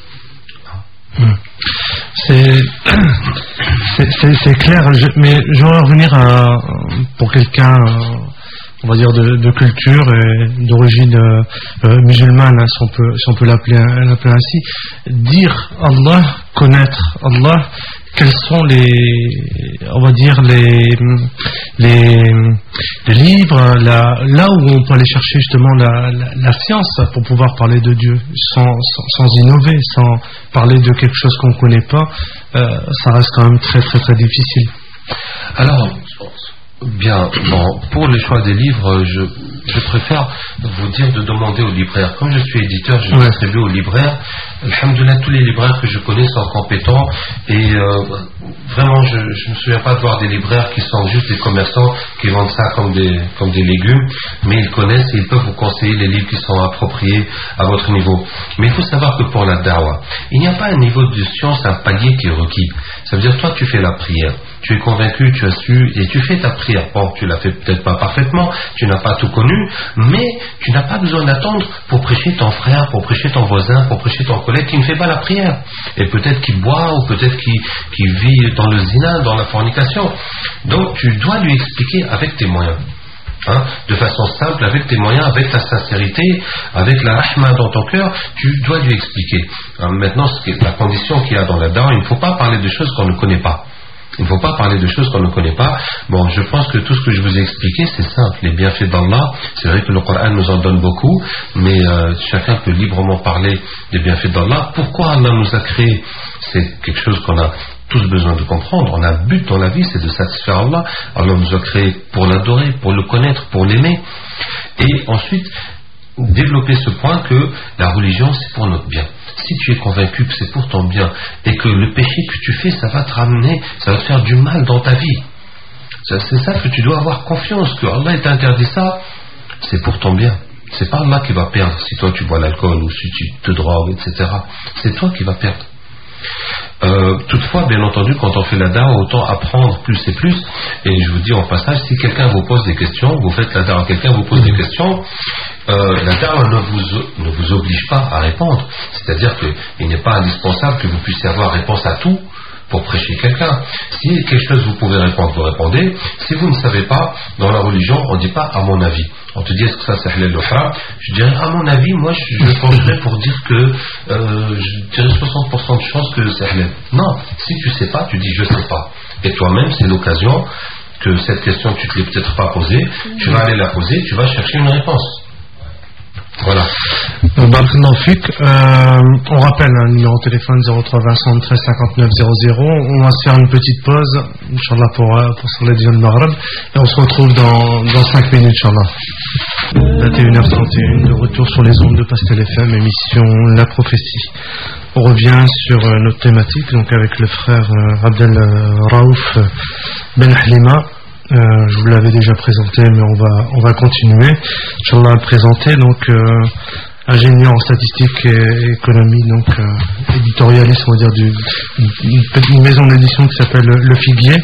Hmm. C'est, c'est, c'est, c'est clair, je, mais j'aimerais revenir à, pour quelqu'un, on va dire de, de culture et d'origine euh, musulmane, hein, si on peut, si on peut l'appeler, l'appeler ainsi, dire Allah, connaître Allah, quels sont les, on va dire les, les, les livres, la, là où on peut aller chercher justement la, la, la science pour pouvoir parler de Dieu, sans, sans, sans innover, sans parler de quelque chose qu'on ne connaît pas, euh, ça reste quand même très très très difficile. Alors, bien, bon, pour le choix des livres, je, je préfère vous dire de demander au libraire. Comme je suis éditeur, je ouais. distribue au libraire Alhamdoulilah, tous les libraires que je connais sont compétents et euh, vraiment je ne me souviens pas de voir des libraires qui sont juste des commerçants qui vendent ça comme des, comme des légumes, mais ils connaissent et ils peuvent vous conseiller les livres qui sont appropriés à votre niveau. Mais il faut savoir que pour la da'wah, il n'y a pas un niveau de science, un palier qui est requis. Ça veut dire toi tu fais la prière, tu es convaincu, tu as su et tu fais ta prière. Bon, tu l'as fait peut-être pas parfaitement, tu n'as pas tout connu, mais tu n'as pas besoin d'attendre pour prêcher ton frère, pour prêcher ton voisin, pour prêcher ton collègue qui ne fait pas la prière et peut-être qui boit ou peut-être qui, qui vit dans le zina, dans la fornication. Donc tu dois lui expliquer avec tes moyens. Hein, de façon simple, avec tes moyens, avec ta sincérité, avec la rahma dans ton cœur, tu dois lui expliquer. Hein, maintenant, ce qui est la condition qu'il y a dans la da'wah, il ne faut pas parler de choses qu'on ne connaît pas. Il ne faut pas parler de choses qu'on ne connaît pas. Bon, je pense que tout ce que je vous ai expliqué, c'est simple. Les bienfaits d'Allah, c'est vrai que le Coran nous en donne beaucoup, mais euh, chacun peut librement parler des bienfaits d'Allah. Pourquoi Allah nous a créés? C'est quelque chose qu'on a tous besoin de comprendre. On a un but dans la vie, c'est de satisfaire Allah. Allah nous a créés pour l'adorer, pour le connaître, pour l'aimer. Et ensuite, développer ce point que la religion, c'est pour notre bien. Si tu es convaincu que c'est pour ton bien et que le péché que tu fais, ça va te ramener, ça va te faire du mal dans ta vie. C'est ça que tu dois avoir confiance, que Allah t'a interdit ça, c'est pour ton bien. C'est pas Allah qui va perdre si toi tu bois l'alcool ou si tu te drogues, et cetera. C'est toi qui vas perdre. Euh, toutefois, bien entendu, quand on fait la da'wah, autant apprendre plus et plus. Et je vous dis en passage, si quelqu'un vous pose des questions, vous faites la da'wah, quelqu'un vous pose des questions, euh, la da'wah ne vous, ne vous oblige pas à répondre. C'est-à-dire qu'il n'est pas indispensable que vous puissiez avoir réponse à tout pour prêcher quelqu'un. Si quelque chose vous pouvez répondre, vous répondez. Si vous ne savez pas, dans la religion, on ne dit pas à mon avis. On te dit est-ce que ça c'est halal ou haram? Je dirais à mon avis, moi je, je pencherais pour dire que euh, je dirais soixante pour cent de chances que c'est halal. Non, si tu ne sais pas, tu dis je ne sais pas. Et toi-même, c'est l'occasion que cette question tu ne te l'es peut-être pas posée, tu vas aller la poser, tu vas chercher une réponse. Voilà. Barakallahu fik. Euh, on rappelle un hein, numéro de téléphone zéro trois vingt soixante-treize cinquante-neuf zéro zéro. On va se faire une petite pause, Inch'Allah, pour, pour sur les dix-neuf Maghreb. Et on se retrouve dans, dans cinq minutes, Inch'Allah. vingt et une heures trente et un, de retour sur les ondes de Pastel F M, émission La Prophétie. On revient sur euh, notre thématique, donc avec le frère euh, Abdel euh, Raouf Ben Halima. Euh, je vous l'avais déjà présenté, mais on va, on va continuer. Inch'Allah à le présenter. Donc, euh, ingénieur en statistique et économie, donc euh, éditorialiste, on va dire, du, une, une maison d'édition qui s'appelle Le Figuier.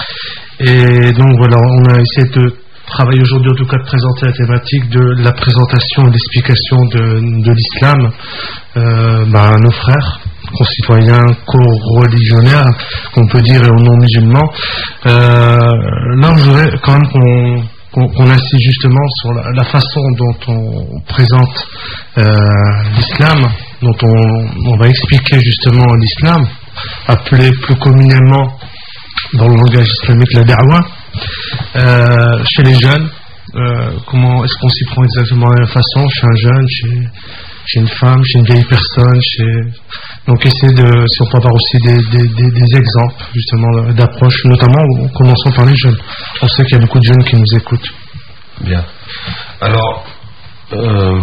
Et donc voilà, on a essayé de travailler aujourd'hui, en tout cas, de présenter la thématique de la présentation et l'explication de, de l'islam euh, bah, à nos frères concitoyens, co-religionnaires, qu'on peut dire, et aux non-musulmans. Euh, là, je voudrais quand même qu'on, qu'on, qu'on insiste justement sur la, la façon dont on présente euh, l'islam, dont on, on va expliquer justement l'islam, appelé plus communément dans le langage islamique la da'wah, euh, chez les jeunes. Euh, comment est-ce qu'on s'y prend exactement de la façon, chez un jeune, chez, chez une femme, chez une vieille personne, chez... Donc essayer de, si on peut avoir aussi des, des, des, des exemples justement d'approche, notamment en commençant par les jeunes. On sait qu'il y a beaucoup de jeunes qui nous écoutent. Bien. Alors, euh,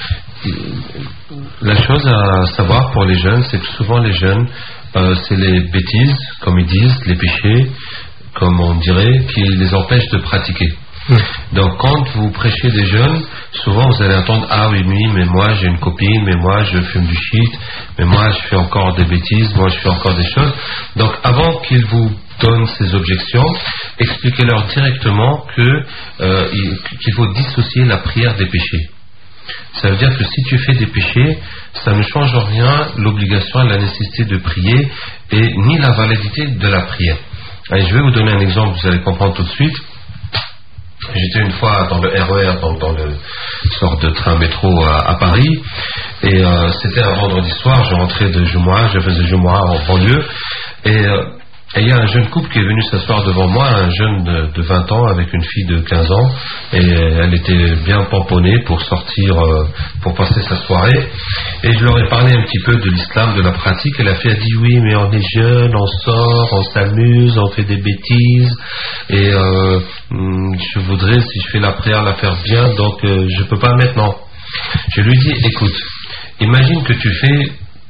la chose à savoir pour les jeunes, c'est que souvent les jeunes, euh, c'est les bêtises, comme ils disent, les péchés, comme on dirait, qui les empêchent de pratiquer. Donc quand vous prêchez des jeunes, souvent vous allez entendre ah oui oui mais moi j'ai une copine, mais moi je fume du shit, mais moi je fais encore des bêtises, moi je fais encore des choses. Donc avant qu'ils vous donnent ces objections, expliquez-leur directement que euh, qu'il faut dissocier la prière des péchés. Ça veut dire que si tu fais des péchés, ça ne change en rien l'obligation et la nécessité de prier et ni la validité de la prière. Allez, je vais vous donner un exemple, vous allez comprendre tout de suite. J'étais une fois dans le R E R, donc dans le sort de train métro à, à Paris, et euh, c'était un vendredi soir, je rentrais de Jumu'ah, je faisais Jumu'ah en banlieue, et euh, il y a un jeune couple qui est venu s'asseoir devant moi, un jeune de, de vingt ans avec une fille de quinze ans, et elle était bien pomponnée pour sortir, euh, pour passer sa soirée, et je leur ai parlé un petit peu de l'islam, de la pratique, et la fille a dit oui mais on est jeune, on sort, on s'amuse, on fait des bêtises, et euh, je voudrais, si je fais la prière, la faire bien, donc euh, je peux pas maintenant. Je lui dis écoute, imagine que tu fais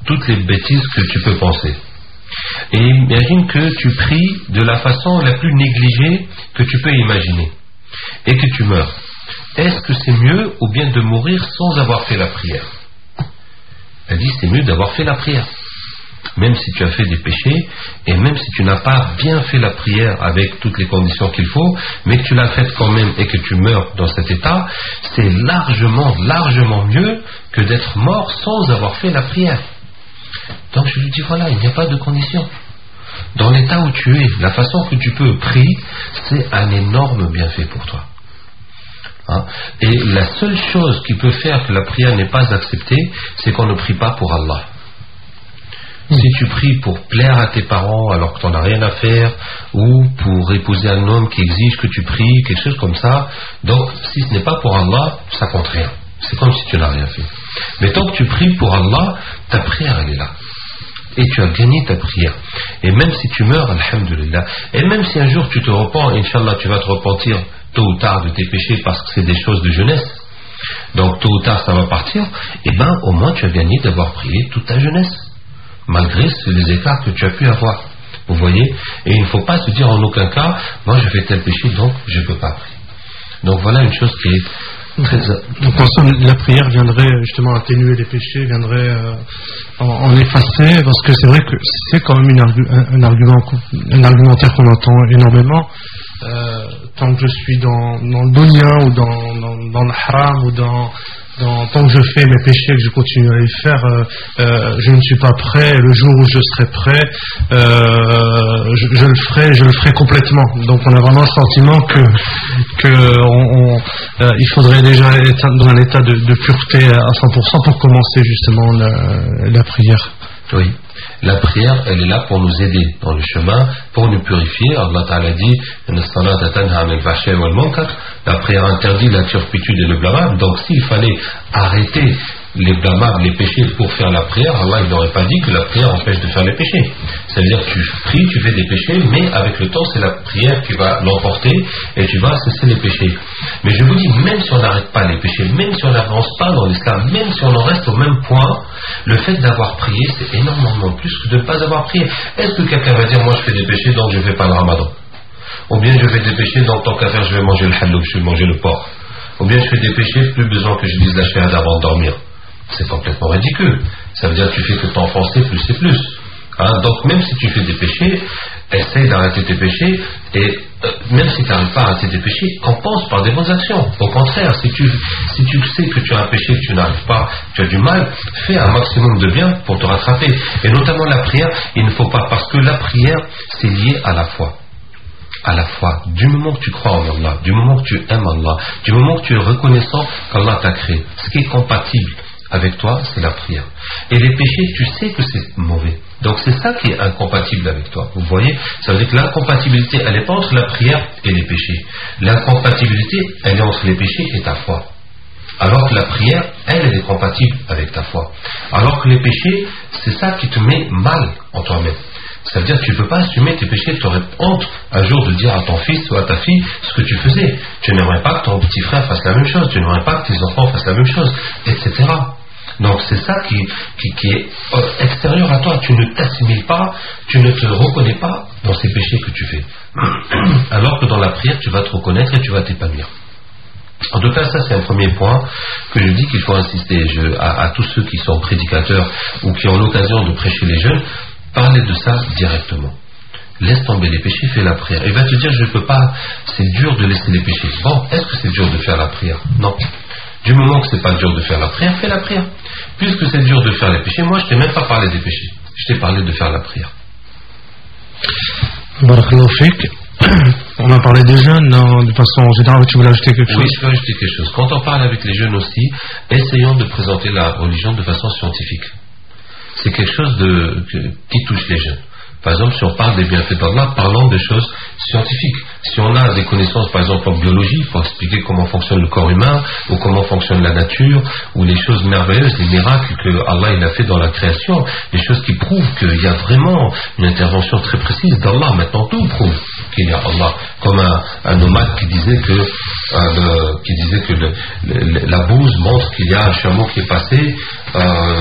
toutes les bêtises que tu peux penser. Et imagine que tu pries de la façon la plus négligée que tu peux imaginer et que tu meurs. Est-ce que c'est mieux ou bien de mourir sans avoir fait la prière? Elle dit c'est mieux d'avoir fait la prière. Même si tu as fait des péchés et même si tu n'as pas bien fait la prière avec toutes les conditions qu'il faut, mais que tu l'as faite quand même et que tu meurs dans cet état, c'est largement, largement mieux que d'être mort sans avoir fait la prière. Donc je lui dis voilà, il n'y a pas de condition. Dans l'état où tu es, la façon que tu peux prier, c'est un énorme bienfait pour toi. Hein? Et la seule chose qui peut faire que la prière n'est pas acceptée, c'est qu'on ne prie pas pour Allah. Si tu pries pour plaire à tes parents alors que tu n'en as rien à faire, ou pour épouser un homme qui exige que tu pries, quelque chose comme ça, donc si ce n'est pas pour Allah, ça compte rien. C'est comme si tu n'as rien fait. Mais tant que tu pries pour Allah, ta prière elle est là. Et tu as gagné ta prière. Et même si tu meurs, alhamdulillah, et même si un jour tu te repens, Inch'Allah, tu vas te repentir tôt ou tard de tes péchés parce que c'est des choses de jeunesse, donc tôt ou tard ça va partir, et bien au moins tu as gagné d'avoir prié toute ta jeunesse, malgré les écarts que tu as pu avoir. Vous voyez? Et il ne faut pas se dire en aucun cas, moi je fais tel péché donc je ne peux pas prier. Donc voilà une chose qui est très... Donc ensemble, la prière viendrait justement atténuer les péchés, viendrait euh, en, en effacer, parce que c'est vrai que c'est quand même une argu- un, un, argument, un argumentaire qu'on entend énormément. Euh, tant que je suis dans, dans le dunya ou dans, dans, dans le haram ou dans, dans, tant que je fais mes péchés, que je continue à les faire, euh, euh, je ne suis pas prêt. Le jour où je serai prêt, euh, je, je le ferai, je le ferai complètement. Donc on a vraiment le sentiment que, que on, on, euh, il faudrait déjà être dans un état de, de pureté à cent pour cent pour commencer justement la, la prière. Oui. La prière, elle est là pour nous aider dans le chemin, pour nous purifier. Allah Ta'ala dit la prière interdit la turpitude et le blâmable. Donc s'il fallait arrêter les blâmables, les péchés pour faire la prière, Allah il n'aurait pas dit que la prière empêche de faire les péchés. C'est-à-dire que tu pries, tu fais des péchés, mais avec le temps c'est la prière qui va l'emporter et tu vas cesser les péchés. Mais je vous dis, même si on n'arrête pas les péchés, même si on n'avance pas dans l'islam, même si on en reste au même point, le fait d'avoir prié c'est énormément plus que de ne pas avoir prié. Est-ce que quelqu'un va dire moi je fais des péchés donc je ne fais pas le ramadan, ou bien je fais des péchés donc tant qu'à faire je vais manger le halloub, je vais manger le porc, ou bien je fais des péchés plus besoin que je dise la shahada avant de dormir? C'est complètement ridicule. Ça veut dire que tu fais que t'enfoncer plus et plus. Hein, donc même si tu fais des péchés, essaye d'arrêter tes péchés, et euh, même si tu n'arrives pas à arrêter tes péchés, compense par des bonnes actions. Au contraire, si tu, si tu sais que tu as un péché, que tu n'arrives pas, tu as du mal, fais un maximum de bien pour te rattraper. Et notamment la prière, il ne faut pas, parce que la prière, c'est lié à la foi. À la foi, du moment que tu crois en Allah, du moment que tu aimes Allah, du moment que tu es reconnaissant qu'Allah t'a créé, ce qui est compatible avec toi, c'est la prière. Et les péchés, tu sais que c'est mauvais. Donc c'est ça qui est incompatible avec toi. Vous voyez? Ça veut dire que l'incompatibilité, elle n'est pas entre la prière et les péchés. L'incompatibilité, elle est entre les péchés et ta foi. Alors que la prière, elle, elle est compatible avec ta foi. Alors que les péchés, c'est ça qui te met mal en toi-même. Ça veut dire que tu ne peux pas assumer tes péchés, tu aurais honte un jour de dire à ton fils ou à ta fille ce que tu faisais. Tu n'aimerais pas que ton petit frère fasse la même chose, tu n'aimerais pas que tes enfants fassent la même chose, et cetera. Donc c'est ça qui, qui, qui est extérieur à toi. Tu ne t'assimiles pas, tu ne te reconnais pas dans ces péchés que tu fais. Alors que dans la prière, tu vas te reconnaître et tu vas t'épanouir. En tout cas, ça c'est un premier point que je dis qu'il faut insister je, à, à tous ceux qui sont prédicateurs ou qui ont l'occasion de prêcher les jeunes. Parlez de ça directement. Laisse tomber les péchés, fais la prière. Il va te dire, je ne peux pas, c'est dur de laisser les péchés. Bon, est-ce que c'est dur de faire la prière? Non. Du moment que c'est pas dur de faire la prière, fais la prière. Puisque c'est dur de faire les péchés, moi je t'ai même pas parlé des péchés. Je t'ai parlé de faire la prière. Barakallahu fik. On a parlé des jeunes, non, de façon générale, tu voulais ajouter quelque chose? Oui, je veux ajouter quelque chose. Quand on parle avec les jeunes aussi, essayons de présenter la religion de façon scientifique. C'est quelque chose de, qui touche les jeunes. Par exemple, si on parle des bienfaits d'Allah, parlons des choses scientifiques. Si on a des connaissances, par exemple, en biologie, pour expliquer comment fonctionne le corps humain, ou comment fonctionne la nature, ou les choses merveilleuses, les miracles que Allah il a fait dans la création, les choses qui prouvent qu'il y a vraiment une intervention très précise d'Allah. Maintenant, tout prouve qu'il y a Allah. Comme un, un nomade qui disait que, euh, le, qui disait que le, le, la bouse montre qu'il y a un chameau qui est passé, euh,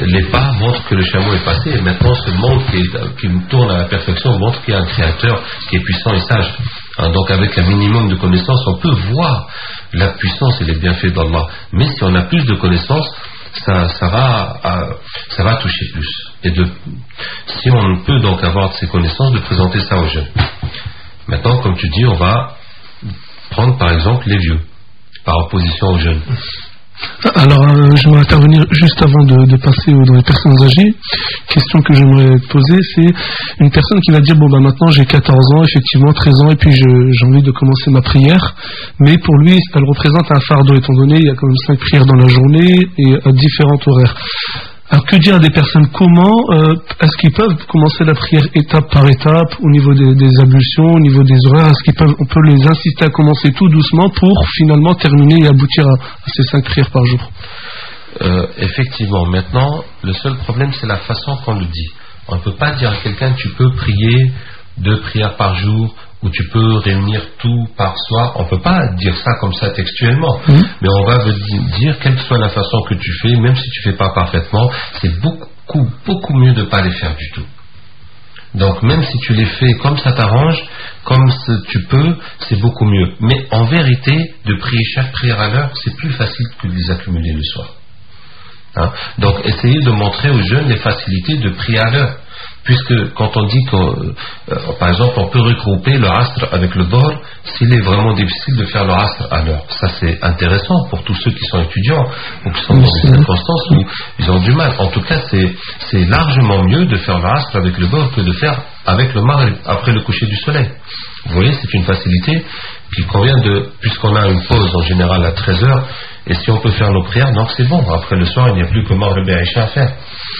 les pas montrent que le chameau est passé, et maintenant ce monde qui, est, qui tourne à la perfection montre qu'il y a un créateur qui est puissant et sage. Hein, donc avec un minimum de connaissances, on peut voir la puissance et les bienfaits d'Allah. Mais si on a plus de connaissances, ça, ça, va, euh, ça va toucher plus. Et de, si on peut donc avoir ces connaissances, de présenter ça aux jeunes. Maintenant, comme tu dis, on va prendre par exemple les vieux, par opposition aux jeunes. Alors, euh, j'aimerais intervenir juste avant de, de passer dans les personnes âgées. Question que j'aimerais te poser, c'est une personne qui va dire, bon bah maintenant j'ai quatorze ans, effectivement treize ans, et puis je, j'ai envie de commencer ma prière, mais pour lui, elle représente un fardeau, étant donné il y a quand même cinq prières dans la journée et à différents horaires. Alors que dire à des personnes, comment euh, est-ce qu'ils peuvent commencer la prière étape par étape au niveau des, des ablutions, au niveau des horaires? Est-ce qu'ils peuvent, on peut les inciter à commencer tout doucement pour finalement terminer et aboutir à, à ces cinq prières par jour? euh, Effectivement, maintenant le seul problème c'est la façon qu'on le dit. On ne peut pas dire à quelqu'un tu peux prier deux prières par jour, ou tu peux réunir tout par soir. On ne peut pas dire ça comme ça textuellement, mmh. mais on va dire, quelle que soit la façon que tu fais, même si tu ne fais pas parfaitement, c'est beaucoup, beaucoup mieux de ne pas les faire du tout. Donc même si tu les fais comme ça t'arrange, comme tu peux, c'est beaucoup mieux. Mais en vérité, de prier chaque prière à l'heure, c'est plus facile que de les accumuler le soir. Hein? Donc essayez de montrer aux jeunes les facilités de prier à l'heure. Puisque quand on dit que, euh, par exemple, on peut regrouper le asr avec le dohr, s'il est vraiment difficile de faire le asr à l'heure. Ça c'est intéressant pour tous ceux qui sont étudiants ou qui sont dans des circonstances où ils ont du mal. En tout cas, c'est, c'est largement mieux de faire le asr avec le dohr que de faire avec le maghrib après le coucher du soleil. Vous voyez, c'est une facilité qui convient de, puisqu'on a une pause en général à treize heures, et si on peut faire nos prières, donc c'est bon. Après le soir, il n'y a plus que maghrib et isha à faire.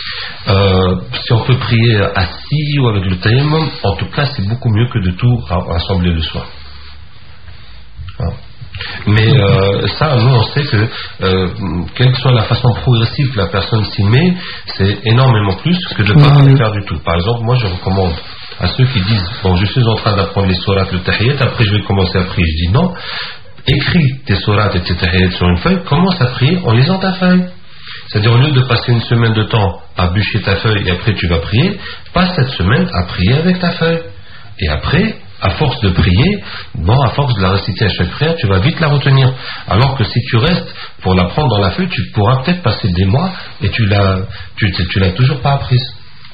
Euh, si on peut prier assis ou avec le tayammum, en tout cas c'est beaucoup mieux que de tout rassembler le soir. Hein. Mais euh, ça, nous on sait que euh, quelle que soit la façon progressive que la personne s'y met, c'est énormément plus que de ne pas le faire du tout. Par exemple, moi je recommande à ceux qui disent bon, je suis en train d'apprendre les sourates, le tahiyyat, après je vais commencer à prier. Je dis non, écris tes sourates et tes tahiyyat sur une feuille, commence à prier en lisant ta feuille. C'est-à-dire, au lieu de passer une semaine de temps à bûcher ta feuille et après tu vas prier, passe cette semaine à prier avec ta feuille. Et après, à force de prier, bon, à force de la réciter à chaque prière, tu vas vite la retenir. Alors que si tu restes pour la prendre dans la feuille, tu pourras peut-être passer des mois et tu l'as, tu, tu l'as toujours pas apprise.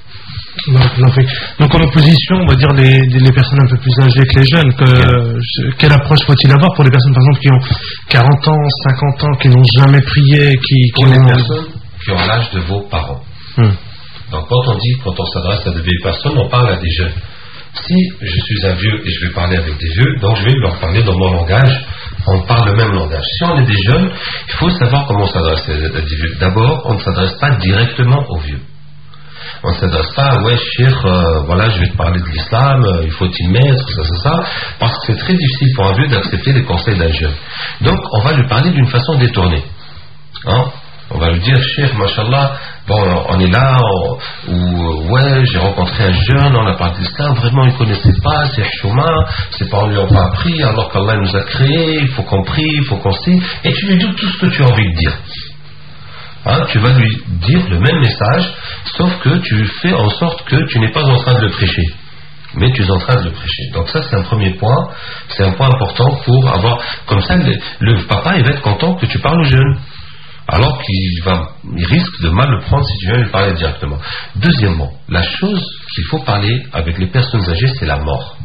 Donc en opposition, on va dire les, les personnes un peu plus âgées que les jeunes, que, quelle approche faut-il avoir pour les personnes par exemple qui ont quarante ans, cinquante ans, qui n'ont jamais prié, qui, qui pour ont... les personnes qui ont l'âge de vos parents. Hmm. Donc quand on dit, quand on s'adresse à de vieilles personnes, on parle à des jeunes. Si je suis un vieux et je vais parler avec des vieux, donc je vais leur parler dans mon langage, on parle le même langage. Si on est des jeunes, il faut savoir comment on s'adresse à des vieux. D'abord, on ne s'adresse pas directement aux vieux. On ne s'adresse pas à ouais, cheikh, euh, voilà, je vais te parler de l'islam, euh, il faut t'y mettre, ça, ça, ça, parce que c'est très difficile pour un vieux d'accepter les conseils d'un jeune. Donc, on va lui parler d'une façon détournée. Hein? On va lui dire, cheikh, mashallah, bon, on est là, on, ou ouais, j'ai rencontré un jeune, on a parlé de l'islam, vraiment il ne connaissait pas, c'est chouma, c'est pas, on lui a pas appris, alors qu'Allah nous a créés, il faut qu'on prie, il faut qu'on signe, et tu lui dis tout ce que tu as envie de dire. Hein, tu vas lui dire le même message, sauf que tu fais en sorte que tu n'es pas en train de le prêcher, mais tu es en train de le prêcher. Donc ça c'est un premier point, c'est un point important pour avoir, comme ça le, le papa il va être content que tu parles aux jeunes, alors qu'il va, il risque de mal le prendre si tu viens lui parler directement. Deuxièmement, la chose qu'il faut parler avec les personnes âgées, c'est la mort.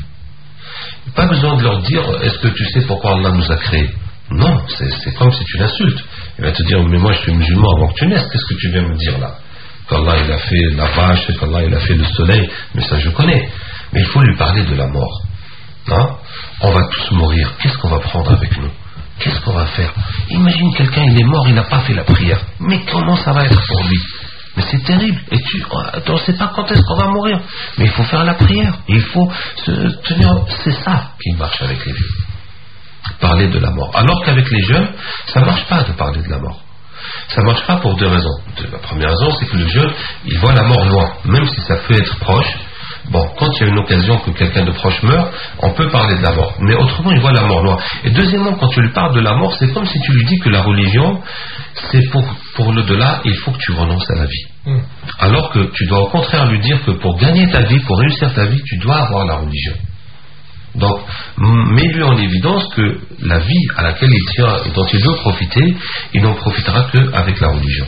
Pas besoin de leur dire, est-ce que tu sais pourquoi Allah nous a créés? Non, c'est, c'est comme si tu l'insultes. Il va te dire, mais moi je suis musulman avant que tu naisses, qu'est-ce que tu viens me dire là? Qu'Allah il a fait la vache, qu'Allah il a fait le soleil, mais ça je connais. Mais il faut lui parler de la mort. Hein? On va tous mourir, qu'est-ce qu'on va prendre avec nous? Qu'est-ce qu'on va faire? Imagine quelqu'un, il est mort, il n'a pas fait la prière. Mais comment ça va être pour lui? Mais c'est terrible. Et tu, on ne sait pas quand est-ce qu'on va mourir. Mais il faut faire la prière. Il faut se tenir. C'est ça qui marche avec les vieux. Parler de la mort. Alors qu'avec les jeunes, ça ne marche pas de parler de la mort. Ça ne marche pas pour deux raisons. La première raison, c'est que le jeune, il voit la mort loin. Même si ça peut être proche, Bon, quand il y a une occasion que quelqu'un de proche meurt, on peut parler de la mort. Mais autrement, il voit la mort noire. Et deuxièmement, quand tu lui parles de la mort, c'est comme si tu lui dis que la religion, c'est pour, pour l'au-delà, il faut que tu renonces à la vie. Mm. Alors que tu dois au contraire lui dire que pour gagner ta vie, pour réussir ta vie, tu dois avoir la religion. Donc, mets-lui en évidence que la vie à laquelle il tient et dont il veut profiter, il n'en profitera qu'avec la religion.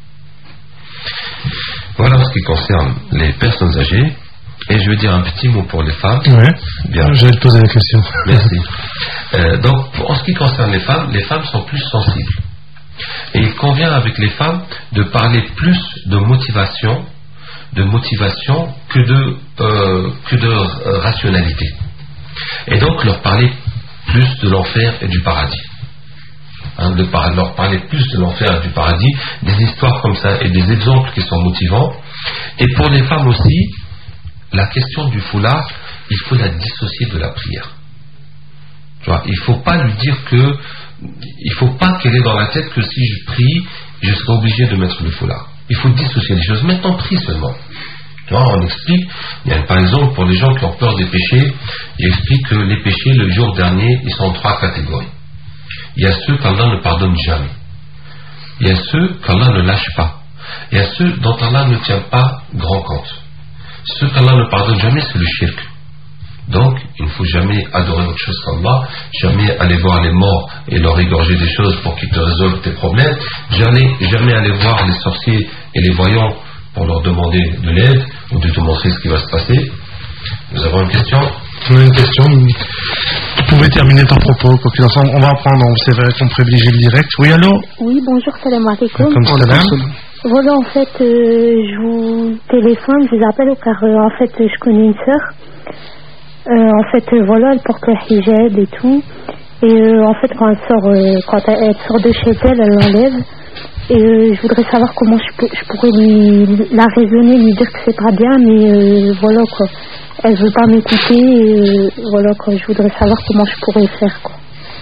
Voilà en ce qui concerne les personnes âgées. Et je vais dire un petit mot pour les femmes. Oui, bien. Je vais te poser la question. Merci. Euh, donc, en ce qui concerne les femmes, les femmes sont plus sensibles. Et il convient avec les femmes de parler plus de motivation, de motivation que de, euh, que de euh, rationalité. Et donc leur parler plus de l'enfer et du paradis. Hein, de par, leur parler plus de l'enfer et du paradis, des histoires comme ça et des exemples qui sont motivants. Et pour les femmes aussi, la question du foulard, il faut la dissocier de la prière. Tu vois, il ne faut pas lui dire que, il ne faut pas qu'elle ait dans la tête que si je prie, je serai obligé de mettre le foulard. Il faut dissocier les choses. Maintenant, prie seulement. Tu vois, on explique, il y a par exemple pour les gens qui ont peur des péchés, il explique que les péchés le jour dernier, ils sont en trois catégories. Il y a ceux qu'Allah ne pardonne jamais. Il y a ceux qu'Allah ne lâche pas. Il y a ceux dont Allah ne tient pas grand compte. Ceux qu'Allah ne pardonne jamais, c'est le shirk. Donc, il ne faut jamais adorer autre chose qu'Allah, jamais aller voir les morts et leur égorger des choses pour qu'ils te résolvent tes problèmes, jamais, jamais aller voir les sorciers et les voyants pour leur demander de l'aide ou de te montrer ce qui va se passer. Nous avons une question. On a une question. Tu pouvais terminer ton propos, quoi qu'il en soit. On va apprendre, c'est vrai qu'on privilégie le direct. Oui, allô? Oui, bonjour, salam alaikum. Comme salam. Voilà, en fait, euh, je vous téléphone, je vous appelle car euh, en fait, je connais une sœur. Euh, en fait, euh, voilà, elle porte le hijab et tout. Et euh, en fait, quand elle sort, euh, quand elle, elle sort de chez elle, elle l'enlève. Et euh, je voudrais savoir comment je, peux, je pourrais lui, la raisonner, lui dire que c'est pas bien, mais euh, voilà quoi. Elle veut pas m'écouter, et euh, voilà quoi. Je voudrais savoir comment je pourrais faire quoi.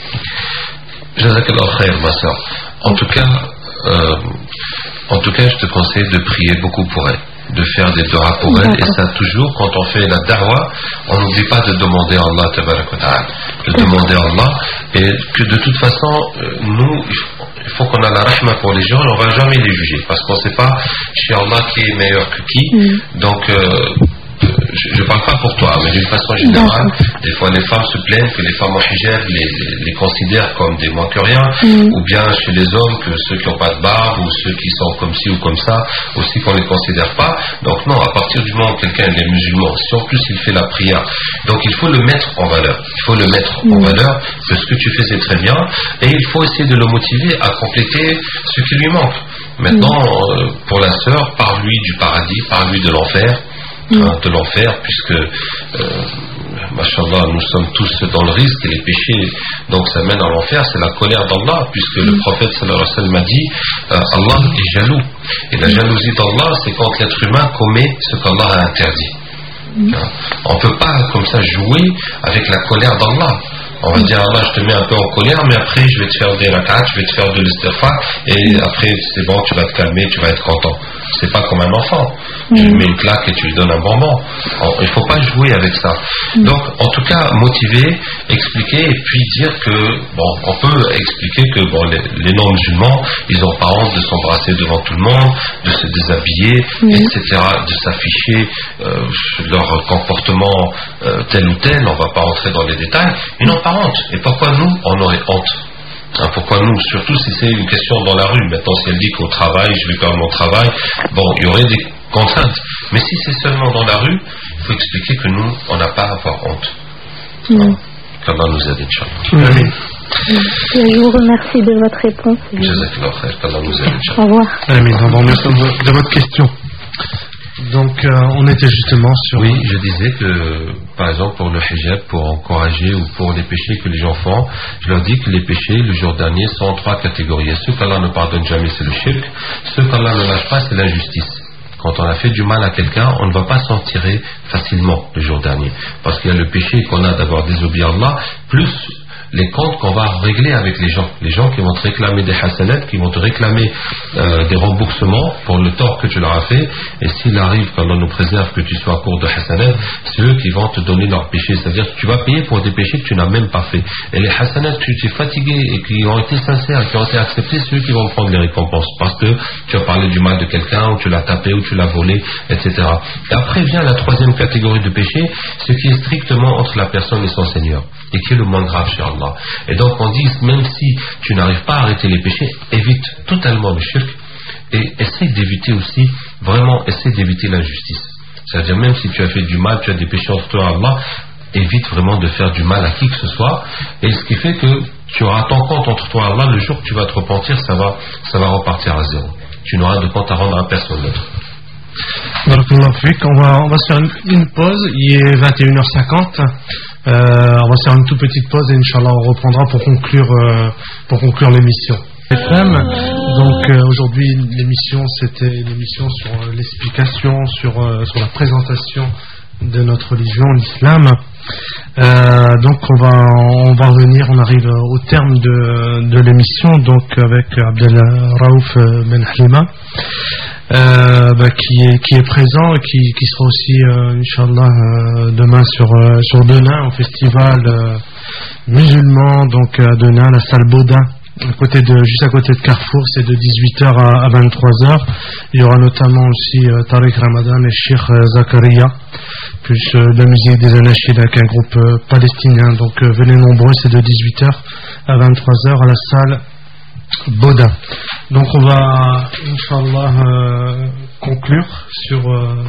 Jazakallah khair, ma soeur. En tout cas, euh, en tout cas, je te conseille de prier beaucoup pour elle, de faire des doigts pour elle, et ça toujours, quand on fait la da'wa, on n'oublie pas de demander à Allah, tabarak wa ta'ala, de demander à Allah, et que de toute façon, euh, nous, il faut qu'on ait la rahma pour les gens, et on ne va jamais les juger, parce qu'on ne sait pas chez Allah qui est meilleur que qui, mm. donc euh, je ne parle pas pour toi, mais d'une façon générale, des fois les femmes se plaignent que les femmes en hijab les, les, les considèrent comme des moins que rien, mm. ou bien chez les hommes que ceux qui n'ont pas de barbe, ou ceux qui sont comme ci ou comme ça, aussi qu'on ne les considère pas. Donc non, à partir du moment où quelqu'un est musulman, si en plus il fait la prière, donc il faut le mettre en valeur, il faut le mettre mm. en valeur, que ce que tu fais c'est très bien, et il faut essayer de le motiver à compléter ce qui lui manque. Maintenant, mm. euh, pour la sœur, parle-lui du paradis, parle-lui de l'enfer, Hein, de l'enfer, puisque euh, machallah, nous sommes tous dans le risque et les péchés, donc ça mène à l'enfer, c'est la colère d'Allah, puisque le prophète sallallahu alayhi wa sallam a dit euh, Allah est jaloux, et la jalousie d'Allah c'est quand l'être humain commet ce qu'Allah a interdit. Hein, on ne peut pas comme ça jouer avec la colère d'Allah. On va dire Allah, je te mets un peu en colère, mais après je vais te faire des rak'at, je vais te faire de l'istighfar, et après c'est bon, tu vas te calmer, tu vas être content. C'est pas comme un enfant. Mm. Tu lui mets une claque et tu lui donnes un bonbon. Il ne faut pas jouer avec ça. Mm. Donc, en tout cas, motiver, expliquer, et puis dire que, bon, on peut expliquer que bon, les, les non-musulmans, ils n'ont pas honte de s'embrasser devant tout le monde, de se déshabiller, mm. et cetera, de s'afficher euh, leur comportement euh, tel ou tel. On ne va pas rentrer dans les détails. Ils n'ont pas honte. Et pourquoi nous, on aurait honte? Hein, pourquoi nous? Surtout si c'est une question dans la rue. Maintenant, si elle dit qu'au travail, je vais perdre mon travail, bon, il y aurait des contraintes. Mais si c'est seulement dans la rue, il faut expliquer que nous, on n'a pas à avoir honte. Mmh. Hein, qu'Allah nous aide, Inch'Allah. Mmh. Je vous remercie de votre réponse. Jazakallah khair, qu'Allah nous aide, Inch'Allah. Au revoir. Amin, on vous remercie de votre question. Donc, euh, on était justement sur... Oui, je disais que, par exemple, pour le hijab, pour encourager ou pour les péchés que les gens font, je leur dis que les péchés, le jour dernier, sont en trois catégories. Et ceux qu'Allah ne pardonne jamais, c'est le shirk. Ceux qu'Allah ne lâche pas, c'est l'injustice. Quand on a fait du mal à quelqu'un, on ne va pas s'en tirer facilement le jour dernier. Parce qu'il y a le péché qu'on a d'avoir désobéi à Allah, plus les comptes qu'on va régler avec les gens. Les gens qui vont te réclamer des hasanat, qui vont te réclamer euh, des remboursements pour le tort que tu leur as fait. Et s'il arrive, qu'Allah nous préserve, que tu sois à court de hasanat, c'est eux qui vont te donner leurs péchés. C'est-à-dire que tu vas payer pour des péchés que tu n'as même pas fait. Et les hasanat que tu t'es fatigué et qui ont été sincères, qui ont été acceptés, c'est eux qui vont prendre les récompenses. Parce que tu as parlé du mal de quelqu'un, ou tu l'as tapé, ou tu l'as volé, et cetera. Et après vient la troisième catégorie de péché, ce qui est strictement entre la personne et son Seigneur, et qui est le moins grave chez Allah. Et donc on dit, même si tu n'arrives pas à arrêter les péchés, évite totalement le shirk, et essaie d'éviter aussi, vraiment, essaie d'éviter l'injustice. C'est-à-dire, même si tu as fait du mal, tu as des péchés entre toi et Allah, évite vraiment de faire du mal à qui que ce soit, et ce qui fait que tu auras ton compte entre toi et Allah, le jour que tu vas te repentir, ça va, ça va repartir à zéro. Tu n'auras de compte à rendre à personne d'autre. On va, on va se faire une, une pause, il est vingt et une heures cinquante, euh, on va se faire une toute petite pause et Inch'Allah on reprendra pour conclure, euh, pour conclure l'émission. F M. Donc euh, aujourd'hui l'émission c'était une émission sur euh, l'explication, sur, euh, sur la présentation de notre religion, l'islam. Euh, donc on va, on va revenir, on arrive au terme de, de l'émission, donc avec Abdel Raouf Ben Halima. Euh, bah, qui, est, qui est présent et qui, qui sera aussi euh, Inch'Allah euh, demain sur, euh, sur Denain au festival euh, musulman, donc à Denain, la salle Baudin, à côté de, juste à côté de Carrefour, c'est de dix-huit heures à, à vingt-trois heures. Il y aura notamment aussi euh, Tariq Ramadan et Sheikh euh, Zakaria, plus euh, de la musique des Anachid avec un groupe euh, palestinien. Donc euh, venez nombreux, c'est de dix-huit heures à vingt-trois heures à la salle Baudin. Donc on va, Inch'Allah, euh, conclure sur... Euh...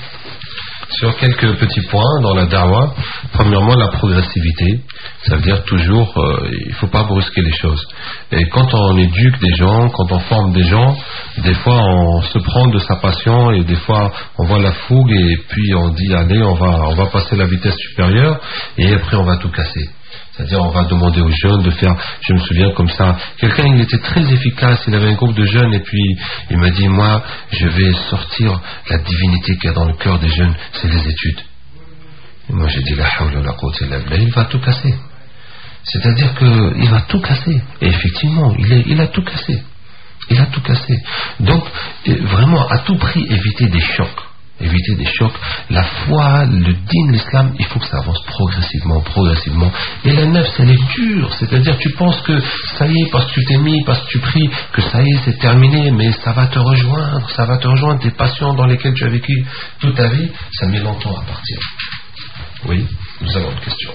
Sur quelques petits points dans la da'wah. Premièrement, la progressivité. Ça veut dire toujours, euh, il ne faut pas brusquer les choses. Et quand on éduque des gens, quand on forme des gens, des fois on se prend de sa passion et des fois on voit la fougue et puis on dit allez, on va, on va passer la vitesse supérieure et après on va tout casser. C'est-à-dire on va demander aux jeunes de faire, je me souviens comme ça, quelqu'un il était très efficace, il avait un groupe de jeunes et puis il m'a dit moi je vais sortir la divinité qu'il y a dans le cœur des jeunes, c'est les études. Et moi j'ai dit la hawla wa la quwwata illa billah, il va tout casser. C'est-à-dire qu'il va tout casser. Et effectivement, il, est, il a tout cassé. Il a tout cassé. Donc vraiment à tout prix éviter des chocs. Éviter des chocs. La foi, le din, l'islam, il faut que ça avance progressivement, progressivement. Et la nefs, elle est dure. C'est-à-dire, tu penses que ça y est, parce que tu t'es mis, parce que tu pries, que ça y est, c'est terminé, mais ça va te rejoindre, ça va te rejoindre. Tes passions dans lesquelles tu as vécu toute ta vie, ça met longtemps à partir. Oui, nous avons une question.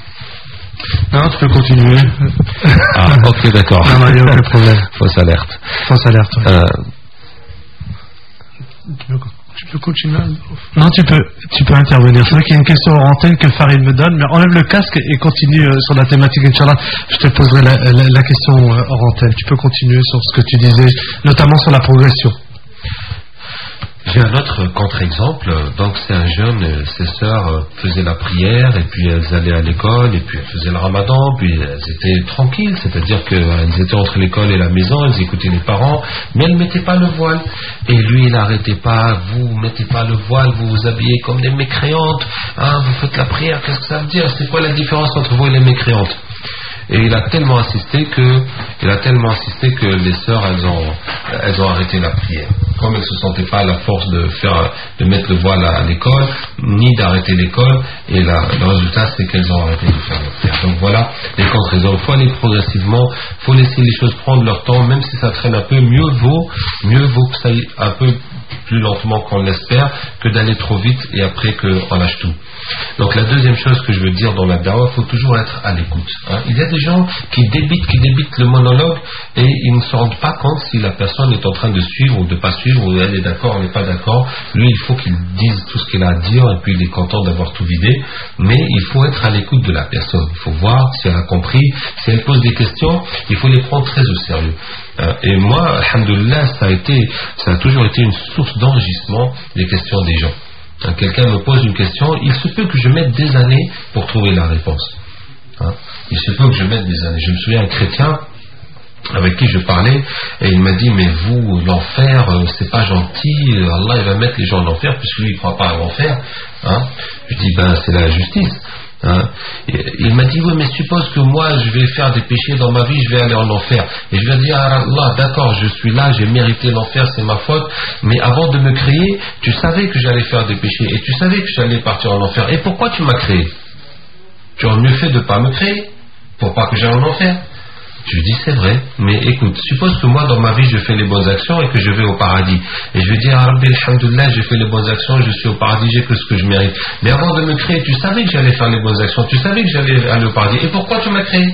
Non, tu peux continuer. Ah, ok, d'accord. Non, non, il n'y a aucun problème. Fausse alerte. Fausse alerte. Oui. Euh... Tu peux Tu peux continuer. Non, tu peux, tu peux intervenir. C'est vrai qu'il y a une question hors antenne que Farid me donne, mais enlève le casque et continue euh, sur la thématique, Inch'Allah. Je te poserai la, la, la question euh, hors antenne. Tu peux continuer sur ce que tu disais, notamment sur la progression. J'ai un autre contre-exemple. Donc c'est un jeune, ses sœurs faisaient la prière et puis elles allaient à l'école et puis elles faisaient le ramadan, puis elles étaient tranquilles, c'est-à-dire qu'elles étaient entre l'école et la maison, elles écoutaient les parents, mais elles ne mettaient pas le voile. Et lui il n'arrêtait pas, vous mettez pas le voile, vous vous habillez comme des mécréantes, hein, vous faites la prière, qu'est-ce que ça veut dire? C'est quoi la différence entre vous et les mécréantes? Et il a tellement insisté que, il a tellement insisté que les sœurs, elles ont, elles ont arrêté la prière. Comme elles ne se sentaient pas à la force de faire, de mettre le voile à l'école, ni d'arrêter l'école, et la, le résultat, c'est qu'elles ont arrêté de faire la prière. Donc voilà les contre-raisons. Il faut aller progressivement, il faut laisser les choses prendre leur temps, même si ça traîne un peu, mieux vaut, mieux vaut que ça aille un peu plus lentement qu'on l'espère, que d'aller trop vite et après qu'on lâche tout. Donc la deuxième chose que je veux dire dans la dawa, il faut toujours être à l'écoute. Hein. Il y a des gens qui débitent, qui débitent le monologue et ils ne se rendent pas compte si la personne est en train de suivre ou de ne pas suivre, ou elle est d'accord, elle n'est pas d'accord. Lui, il faut qu'il dise tout ce qu'il a à dire et puis il est content d'avoir tout vidé. Mais il faut être à l'écoute de la personne. Il faut voir si elle a compris. Si elle pose des questions, il faut les prendre très au sérieux. Et moi, alhamdoulilah, ça a été, ça a toujours été une source d'enrichissement des questions des gens. Quand quelqu'un me pose une question, il se peut que je mette des années pour trouver la réponse. Hein? Il se peut que je mette des années. Je me souviens d'un chrétien avec qui je parlais et il m'a dit mais vous, l'enfer, c'est pas gentil, Allah il va mettre les gens en enfer puisque lui il ne croit pas à l'enfer. Hein? Je dis ben c'est la justice. Hein? Il m'a dit, oui, mais suppose que moi je vais faire des péchés dans ma vie, je vais aller en enfer. Et je vais dire, ah Allah, d'accord, je suis là, j'ai mérité l'enfer, c'est ma faute, mais avant de me créer, tu savais que j'allais faire des péchés et tu savais que j'allais partir en enfer. Et pourquoi tu m'as créé? Tu aurais mieux fait de ne pas me créer pour pas que j'aille en enfer. Je lui dis, c'est vrai, mais écoute, suppose que moi dans ma vie je fais les bonnes actions et que je vais au paradis. Et je vais dire, ah Rabbi, alhamdoulilah, j'ai fait les bonnes actions, je suis au paradis, j'ai que ce que je mérite. Mais avant de me créer, tu savais que j'allais faire les bonnes actions, tu savais que j'allais aller au paradis. Et pourquoi tu m'as créé?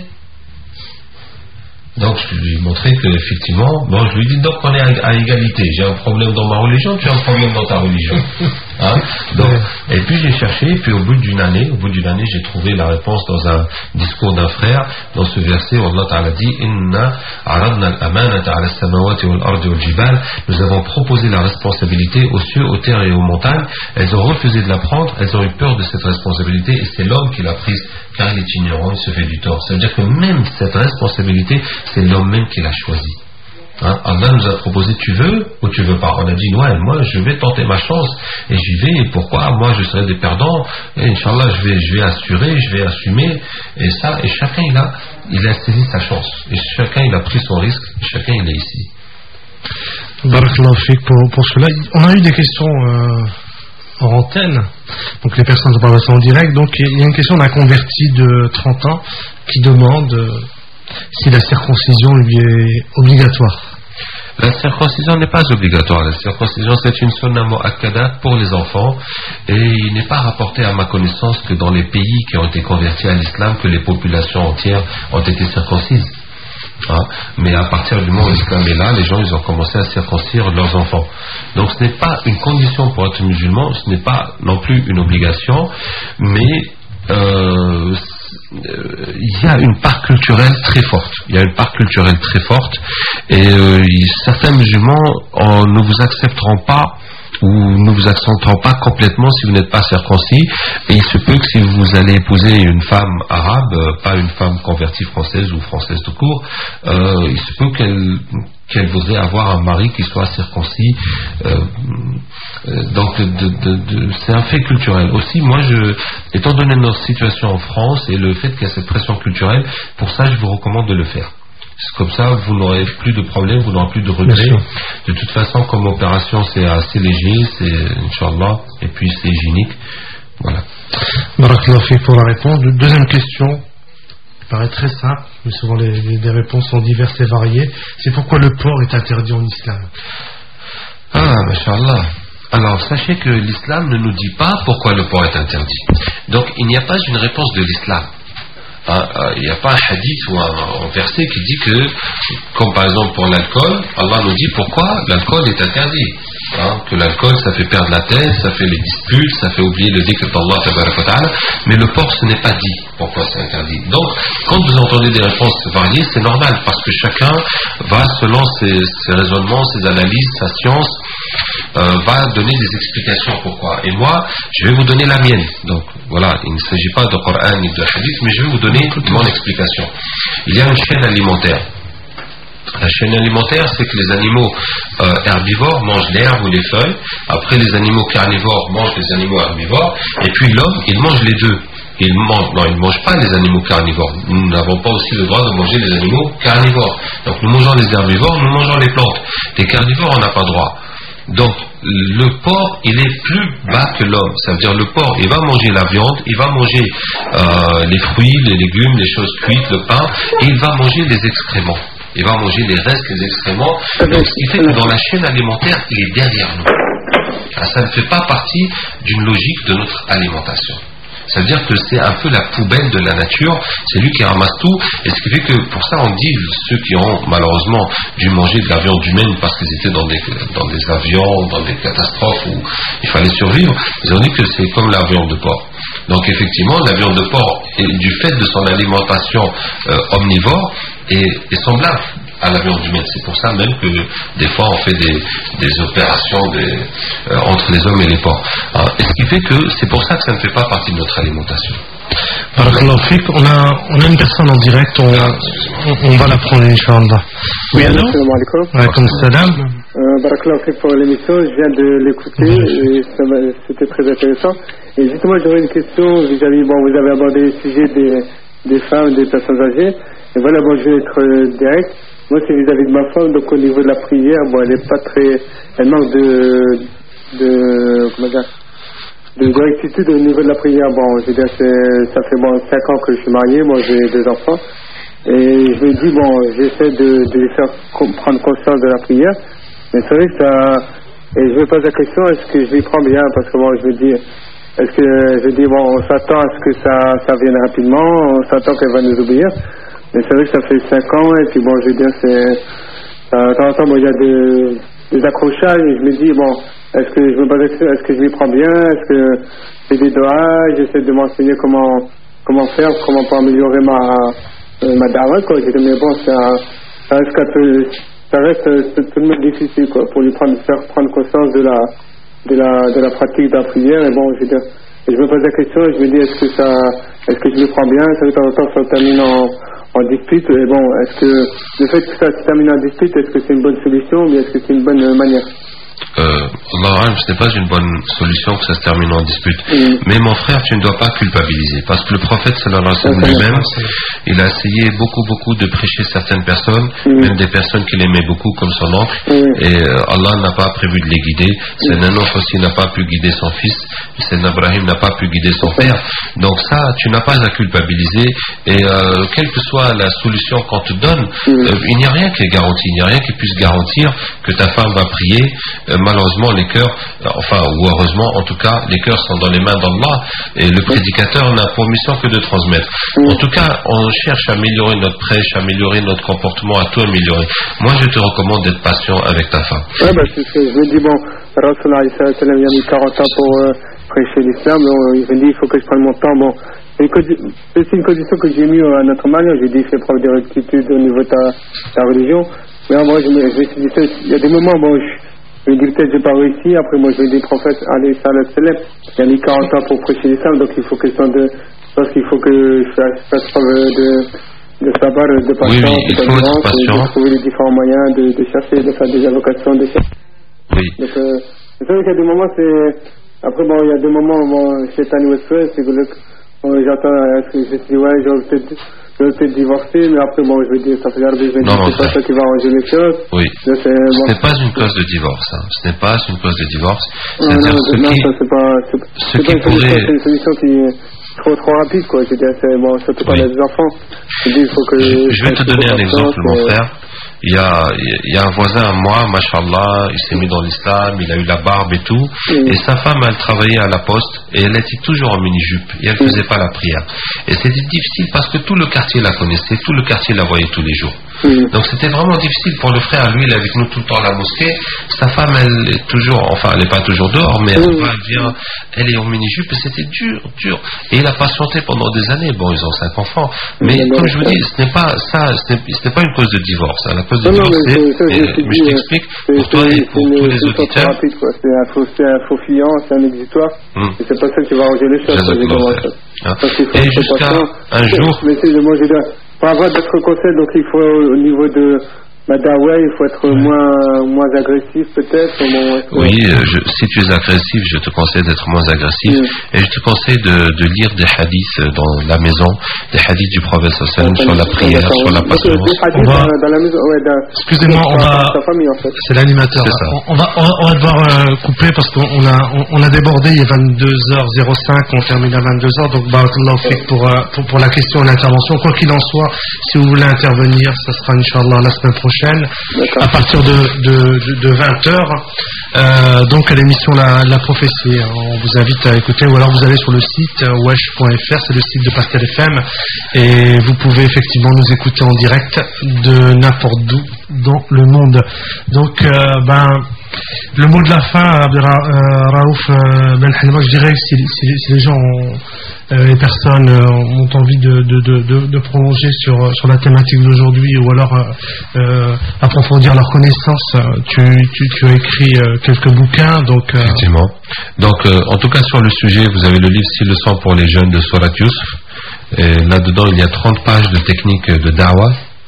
Donc je lui ai montré qu'effectivement, bon, je lui ai dit, donc on est à, à égalité. J'ai un problème dans ma religion, tu as un problème dans ta religion. Hein? Donc, et puis j'ai cherché, et puis au bout d'une année, au bout d'une année, j'ai trouvé la réponse dans un discours d'un frère, dans ce verset où Allah Ta'ala dit, Inna aradna al-amanata ala samawati wal ardi wal jibal. Nous avons proposé la responsabilité aux cieux, aux terres et aux montagnes. Elles ont refusé de la prendre, elles ont eu peur de cette responsabilité, et c'est l'homme qui l'a prise, car il est ignorant, il se fait du tort. Ça veut dire que même cette responsabilité, c'est l'homme même qui l'a choisi. Hein? Allah nous a proposé, tu veux ou tu veux pas? On a dit, ouais, moi je vais tenter ma chance et j'y vais, et pourquoi? Moi je serai des perdants, et Inch'Allah je vais, je vais assurer, je vais assumer, et ça, et chacun il a, il a saisi sa chance, et chacun il a pris son risque, et chacun il est ici. Barakallahu fik pour, pour cela. On a eu des questions euh, en antenne, donc les personnes ne parlent pas en direct, donc il y a une question d'un converti de trente ans qui demande euh, si la circoncision lui est obligatoire. La circoncision n'est pas obligatoire. La circoncision, c'est une sunna mu'akkada pour les enfants, et il n'est pas rapporté à ma connaissance que dans les pays qui ont été convertis à l'islam, que les populations entières ont été circoncises. Hein? Mais à partir du moment où l'islam est là, les gens ils ont commencé à circoncire leurs enfants. Donc ce n'est pas une condition pour être musulman, ce n'est pas non plus une obligation, mais euh, il y a une part culturelle très forte. Il y a une part culturelle très forte, et euh, certains musulmans en, ne vous accepteront pas ou ne vous accentueront pas complètement si vous n'êtes pas circoncis, et il se peut que si vous allez épouser une femme arabe, euh, pas une femme convertie française ou française tout court, euh, il se peut qu'elle qu'elle voudrait avoir un mari qui soit circoncis. Euh, euh, donc de, de, de, c'est un fait culturel. Aussi, moi, je, étant donné notre situation en France et le fait qu'il y a cette pression culturelle, pour ça, je vous recommande de le faire. Comme ça, vous n'aurez plus de problèmes, vous n'aurez plus de regrets. De toute façon, comme opération, c'est assez léger, c'est Inch'Allah, et puis c'est hygiénique. Voilà. Barakallahu fik pour la réponse. Deuxième question, qui paraît très simple, mais souvent les, les, les réponses sont diverses et variées. C'est pourquoi le porc est interdit en islam? Ah, Masha'Allah. Alors, sachez que l'islam ne nous dit pas pourquoi le porc est interdit. Donc, il n'y a pas une réponse de l'islam. Il n'y a pas un hadith ou un, un verset qui dit que, comme par exemple pour l'alcool, Allah nous dit pourquoi l'alcool est interdit. Hein, que l'alcool ça fait perdre la tête, ça fait les disputes, ça fait oublier le dhikr d'Allah tabaraka wa ta'ala, mais le porc ce n'est pas dit pourquoi c'est interdit. Donc quand vous entendez des réponses variées, c'est normal, parce que chacun va, selon ses, ses raisonnements, ses analyses, sa science, euh, va donner des explications pourquoi. Et moi je vais vous donner la mienne. Donc voilà, il ne s'agit pas de Coran ni de hadith, mais je vais vous donner mon explication. Il y a une chaîne alimentaire. La chaîne alimentaire, c'est que les animaux euh, herbivores mangent l'herbe ou les feuilles, après les animaux carnivores mangent les animaux herbivores, et puis l'homme, il mange les deux. Il mange, non, il ne mange pas les animaux carnivores. Nous n'avons pas aussi le droit de manger les animaux carnivores. Donc nous mangeons les herbivores, nous mangeons les plantes. Les carnivores, on n'a pas droit. Donc le porc, il est plus bas que l'homme. Ça veut dire le porc, il va manger la viande, il va manger euh, les fruits, les légumes, les choses cuites, le pain, et il va manger les excréments. Il va manger les restes, les excréments. Donc ce qui fait que dans la chaîne alimentaire, il est derrière nous. Alors, ça ne fait pas partie d'une logique de notre alimentation. Ça veut dire que c'est un peu la poubelle de la nature, c'est lui qui ramasse tout, et ce qui fait que pour ça on dit, ceux qui ont malheureusement dû manger de la viande humaine parce qu'ils étaient dans des, dans des avions, dans des catastrophes où il fallait survivre, ils ont dit que c'est comme la viande de porc. Donc effectivement la viande de porc, du fait de son alimentation euh, omnivore, est, est semblable à la viande humaine. C'est pour ça même que des fois on fait des, des opérations des, euh, entre les hommes et les porcs. Alors, et ce qui fait que c'est pour ça que ça ne fait pas partie de notre alimentation. Barakallahu fik, on a, on a une personne en direct, on, on, on va la prendre, Inch'Allah. Oui, allô? Salam alaikum. Wa alaikum salam. Euh, Barakallahu fik pour l'émission, je viens de l'écouter et ça c'était très intéressant. Et justement, j'aurais une question vis-à-vis, bon, vous avez abordé le sujet des, des femmes, des personnes âgées. Et voilà, bon, je vais être euh, direct. Moi, c'est vis-à-vis de ma femme, donc au niveau de la prière, bon, elle est pas très, elle manque de, de, comment dire, de correctitude au niveau de la prière. Bon, je veux dire, c'est, ça fait bon cinq ans que je suis marié, moi j'ai deux enfants. Et je me dis, bon, j'essaie de, de les faire prendre conscience de la prière. Mais c'est vrai que ça, et je me pose la question, est-ce que je les prends bien? Parce que bon, je me dis, est-ce que, je dis, bon, on s'attend à ce que ça, ça vienne rapidement, on s'attend qu'elle va nous obéir. Mais c'est vrai que ça fait cinq ans, et puis bon, je veux dire, c'est, de temps en temps, bon, il y a des, des accrochages, et je me dis, bon, est-ce que je me pose la question, est-ce que je les prends bien? Est-ce que j'ai des doigts? J'essaie de m'enseigner comment, comment faire, comment pour améliorer ma, euh, ma dawa, quoi. J'ai dit, mais bon, ça, ça reste un peu, ça reste c'est tout de même difficile, quoi, pour lui prendre, faire prendre conscience de la, de la, de la pratique de la prière. Et bon, je veux dire, et je me pose la question, et je me dis, est-ce que ça, est-ce que je le prends bien? Ça de temps en temps, ça termine en, en dispute. Et bon, est-ce que le fait que ça se termine en dispute, est-ce que c'est une bonne solution, ou bien est-ce que c'est une bonne euh, manière? Euh, ce n'est pas une bonne solution que ça se termine en dispute. Mm. Mais mon frère, tu ne dois pas culpabiliser. Parce que le prophète sallallahu alayhi wa sallam lui-même, il a essayé beaucoup, beaucoup de prêcher certaines personnes, mm. même des personnes qu'il aimait beaucoup comme son oncle. Mm. Et euh, Allah n'a pas prévu de les guider. Sayyidina Nuh aussi n'a pas pu guider son fils. Sayyidina Ibrahim n'a pas pu guider son père. Donc ça, tu n'as pas à culpabiliser. Et euh, quelle que soit la solution qu'on te donne, mm. euh, il n'y a rien qui est garanti. Il n'y a rien qui puisse garantir que ta femme va prier. Euh, malheureusement les cœurs, enfin ou heureusement en tout cas, les cœurs sont dans les mains d'Allah et le prédicateur n'a pour mission que de transmettre. En tout cas, on cherche à améliorer notre prêche, à améliorer notre comportement, à tout améliorer. Moi je te recommande d'être patient avec ta femme. Ouais, bah, c'est ce que je me dis, bon, Rasulullah il a mis quarante ans pour euh, prêcher l'islam, donc il me dit il faut que je prenne mon temps. Bon, c'est une condition que j'ai mis à notre mariage, j'ai dit fais preuve de rectitude au niveau de ta, ta religion. Mais moi je me, je me suis dit, il y a des moments, bon, je je me dis peut-être j'ai pas réussi, après moi je vais des prophètes, allez, salat salam, il y a mis quarante ans pour prêcher l'islam, donc il faut que je tente de, je pense qu'il faut que je fasse preuve de, de savoir, de patience, oui, oui, de patience, de trouver les différents moyens, de, de chercher, de faire des avocations, de chercher. Oui. Donc, euh, c'est vrai qu'il y a des moments, c'est, après bon, il y a des moments, bon, chez Tani Westway, c'est que le, bon, j'entends, je me dis, ouais, j'aurais peut-être, je vais peut-être divorcer, mais après, bon, je vais dire, ça fait regarder, je vais dire, c'est pas ça qui va arranger les choses. Oui. Là, ce bon. n'est pas une cause de divorce, hein. Ce n'est pas une cause de divorce. Non, C'est-à-dire non, ce non, qui, ça, c'est pas, c'est, ce c'est qui pas une pourrait... solution, c'est une solution qui est trop, trop rapide, quoi. Je veux dire, c'est, bon, surtout quand oui. on a des enfants. Je dis, il faut que... Je, je vais te donner un exemple, mon frère. Il y, a, il y a un voisin à moi, mashallah, il s'est mis dans l'islam, il a eu la barbe et tout, mm. et sa femme, elle travaillait à la poste, et elle était toujours en mini-jupe, et elle ne faisait pas la prière. Et c'était difficile parce que tout le quartier la connaissait, tout le quartier la voyait tous les jours. Mm. Donc c'était vraiment difficile pour le frère, lui, il est avec nous tout le temps à la mosquée, sa femme, elle est toujours, enfin, elle n'est pas toujours dehors, mais elle, mm. va, elle, vient, elle est en mini-jupe, et c'était dur, dur. Et il a patienté pendant des années, bon, ils ont cinq enfants, mais mm. comme je vous dis, ce n'est pas ça, ce n'est, ce n'est pas une cause de divorce, hein. La cause de non, divorce, non, c'est, ça, et, je, mais je t'explique, pour toi et pour tous les auditeurs. Rapide, quoi. C'est un faux, c'est un faux fiant, c'est un exutoire, mm. et c'est pas ça qui va arranger les choses. Hein. Et jusqu'à un jour... Mais c'est, moi, je veux dire, pour avoir d'autres conseils, donc il faut au niveau de... Bah, ouais, il faut être ouais. moins, moins agressif peut-être. Moins, oui, euh, je, si tu es agressif, je te conseille d'être moins agressif. Mm. Et je te conseille de, de lire des hadiths dans la maison, des hadiths du prophète sallallahu alayhi wa sallam sur la prière, ouais, sur la patience. On va... dans la maison, ouais, dans... Excusez-moi, on va... famille, en fait. C'est l'animateur. C'est ça. On, va, on, va, on va devoir euh, couper parce qu'on a, on, on a débordé, il est vingt-deux heures zéro cinq, on termine à vingt-deux heures, donc barakallahu fik pour, pour, pour la question et l'intervention. Quoi qu'il en soit, si vous voulez intervenir, ça sera Inch'Allah la semaine prochaine. D'accord. À partir de, de, de, de vingt heures, euh, donc à l'émission la, la prophétie. On vous invite à écouter, ou alors vous allez sur le site wesh point f r, c'est le site de Pastel F M, et vous pouvez effectivement nous écouter en direct de n'importe d'où dans le monde. Donc, euh, ben, le mot de la fin, Raouf Ben Halima, je dirais que si, si, si les gens ont, euh, les personnes euh, ont envie de, de, de, de, de prolonger sur, sur la thématique d'aujourd'hui, ou alors euh, approfondir leurs connaissances, tu, tu, tu as écrit euh, quelques bouquins, donc euh... effectivement. Donc euh, en tout cas sur le sujet, vous avez le livre Six leçons pour les jeunes de Surat Yusuf, et là-dedans il y a trente pages de techniques de da'wah.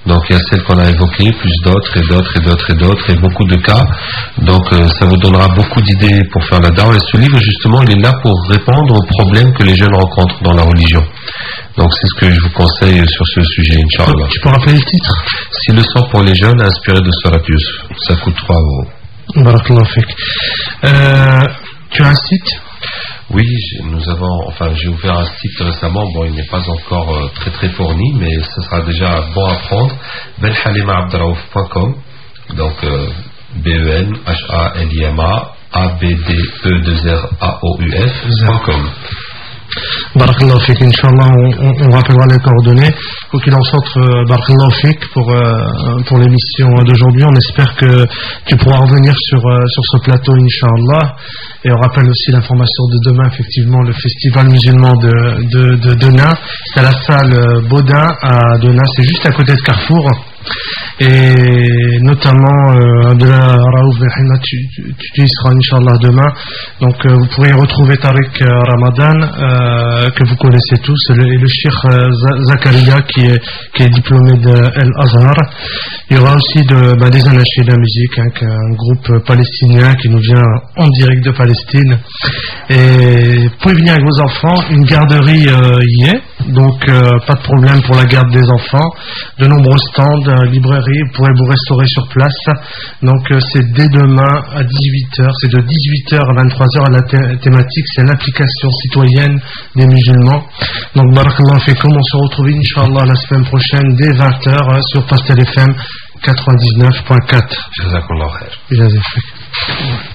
Donc il y a celles qu'on a évoquées, plus d'autres et d'autres et d'autres et d'autres et beaucoup de cas. Donc euh, ça vous donnera beaucoup d'idées pour faire la dawa. Et ce livre justement, il est là pour répondre aux problèmes que les jeunes rencontrent dans la religion. Donc c'est ce que je vous conseille sur ce sujet, Inch'Allah. Tu peux rappeler le titre? Si le sang pour les jeunes, inspiré de Surat Yusuf. Ça coûte trois euros. Barakallahu fik. Euh, tu as un site? Oui, nous avons, enfin, j'ai ouvert un site récemment. Bon, il n'est pas encore euh, très très fourni, mais ce sera déjà bon à prendre. benhalima abdraouf point com. Donc euh, B E N H A L I M A A B D E deux R A O U S point com. Barakallahu fik, Inch'Allah, on, on, on rappellera les coordonnées. Quoi qu'il en sorte, euh, Barakallahu fik pour, euh, pour l'émission d'aujourd'hui. On espère que tu pourras revenir sur, euh, sur ce plateau, Inch'Allah. Et on rappelle aussi l'information de demain, effectivement, le festival musulman de, de, de Denain. C'est à la salle Baudin à Denain, c'est juste à côté de Carrefour. Et notamment euh, Abdullah Raouf Benhina, tu, tu, tu y seras Inch'Allah demain. Donc euh, vous pourrez retrouver Tariq euh, Ramadan euh, que vous connaissez tous, et le, le Cheikh euh, Zakaria qui est, qui est diplômé de El Azhar. Il y aura aussi de, bah, des anachés de la musique, hein, un groupe palestinien qui nous vient en direct de Palestine. Et vous pouvez venir avec vos enfants, une garderie euh, y est, donc euh, pas de problème pour la garde des enfants. De nombreux stands, euh, librairies, vous pourrez vous restaurer sur place. Donc euh, c'est dès demain à dix-huit heures, c'est de dix-huit heures à vingt-trois heures. La thé- thématique c'est l'implication citoyenne des musulmans. Donc barakallahu fikum, on se retrouve Inch'Allah la semaine prochaine dès vingt heures sur Pastel F M quatre-vingt-dix-neuf point quatre. Jazakallah khair. Jazakallah.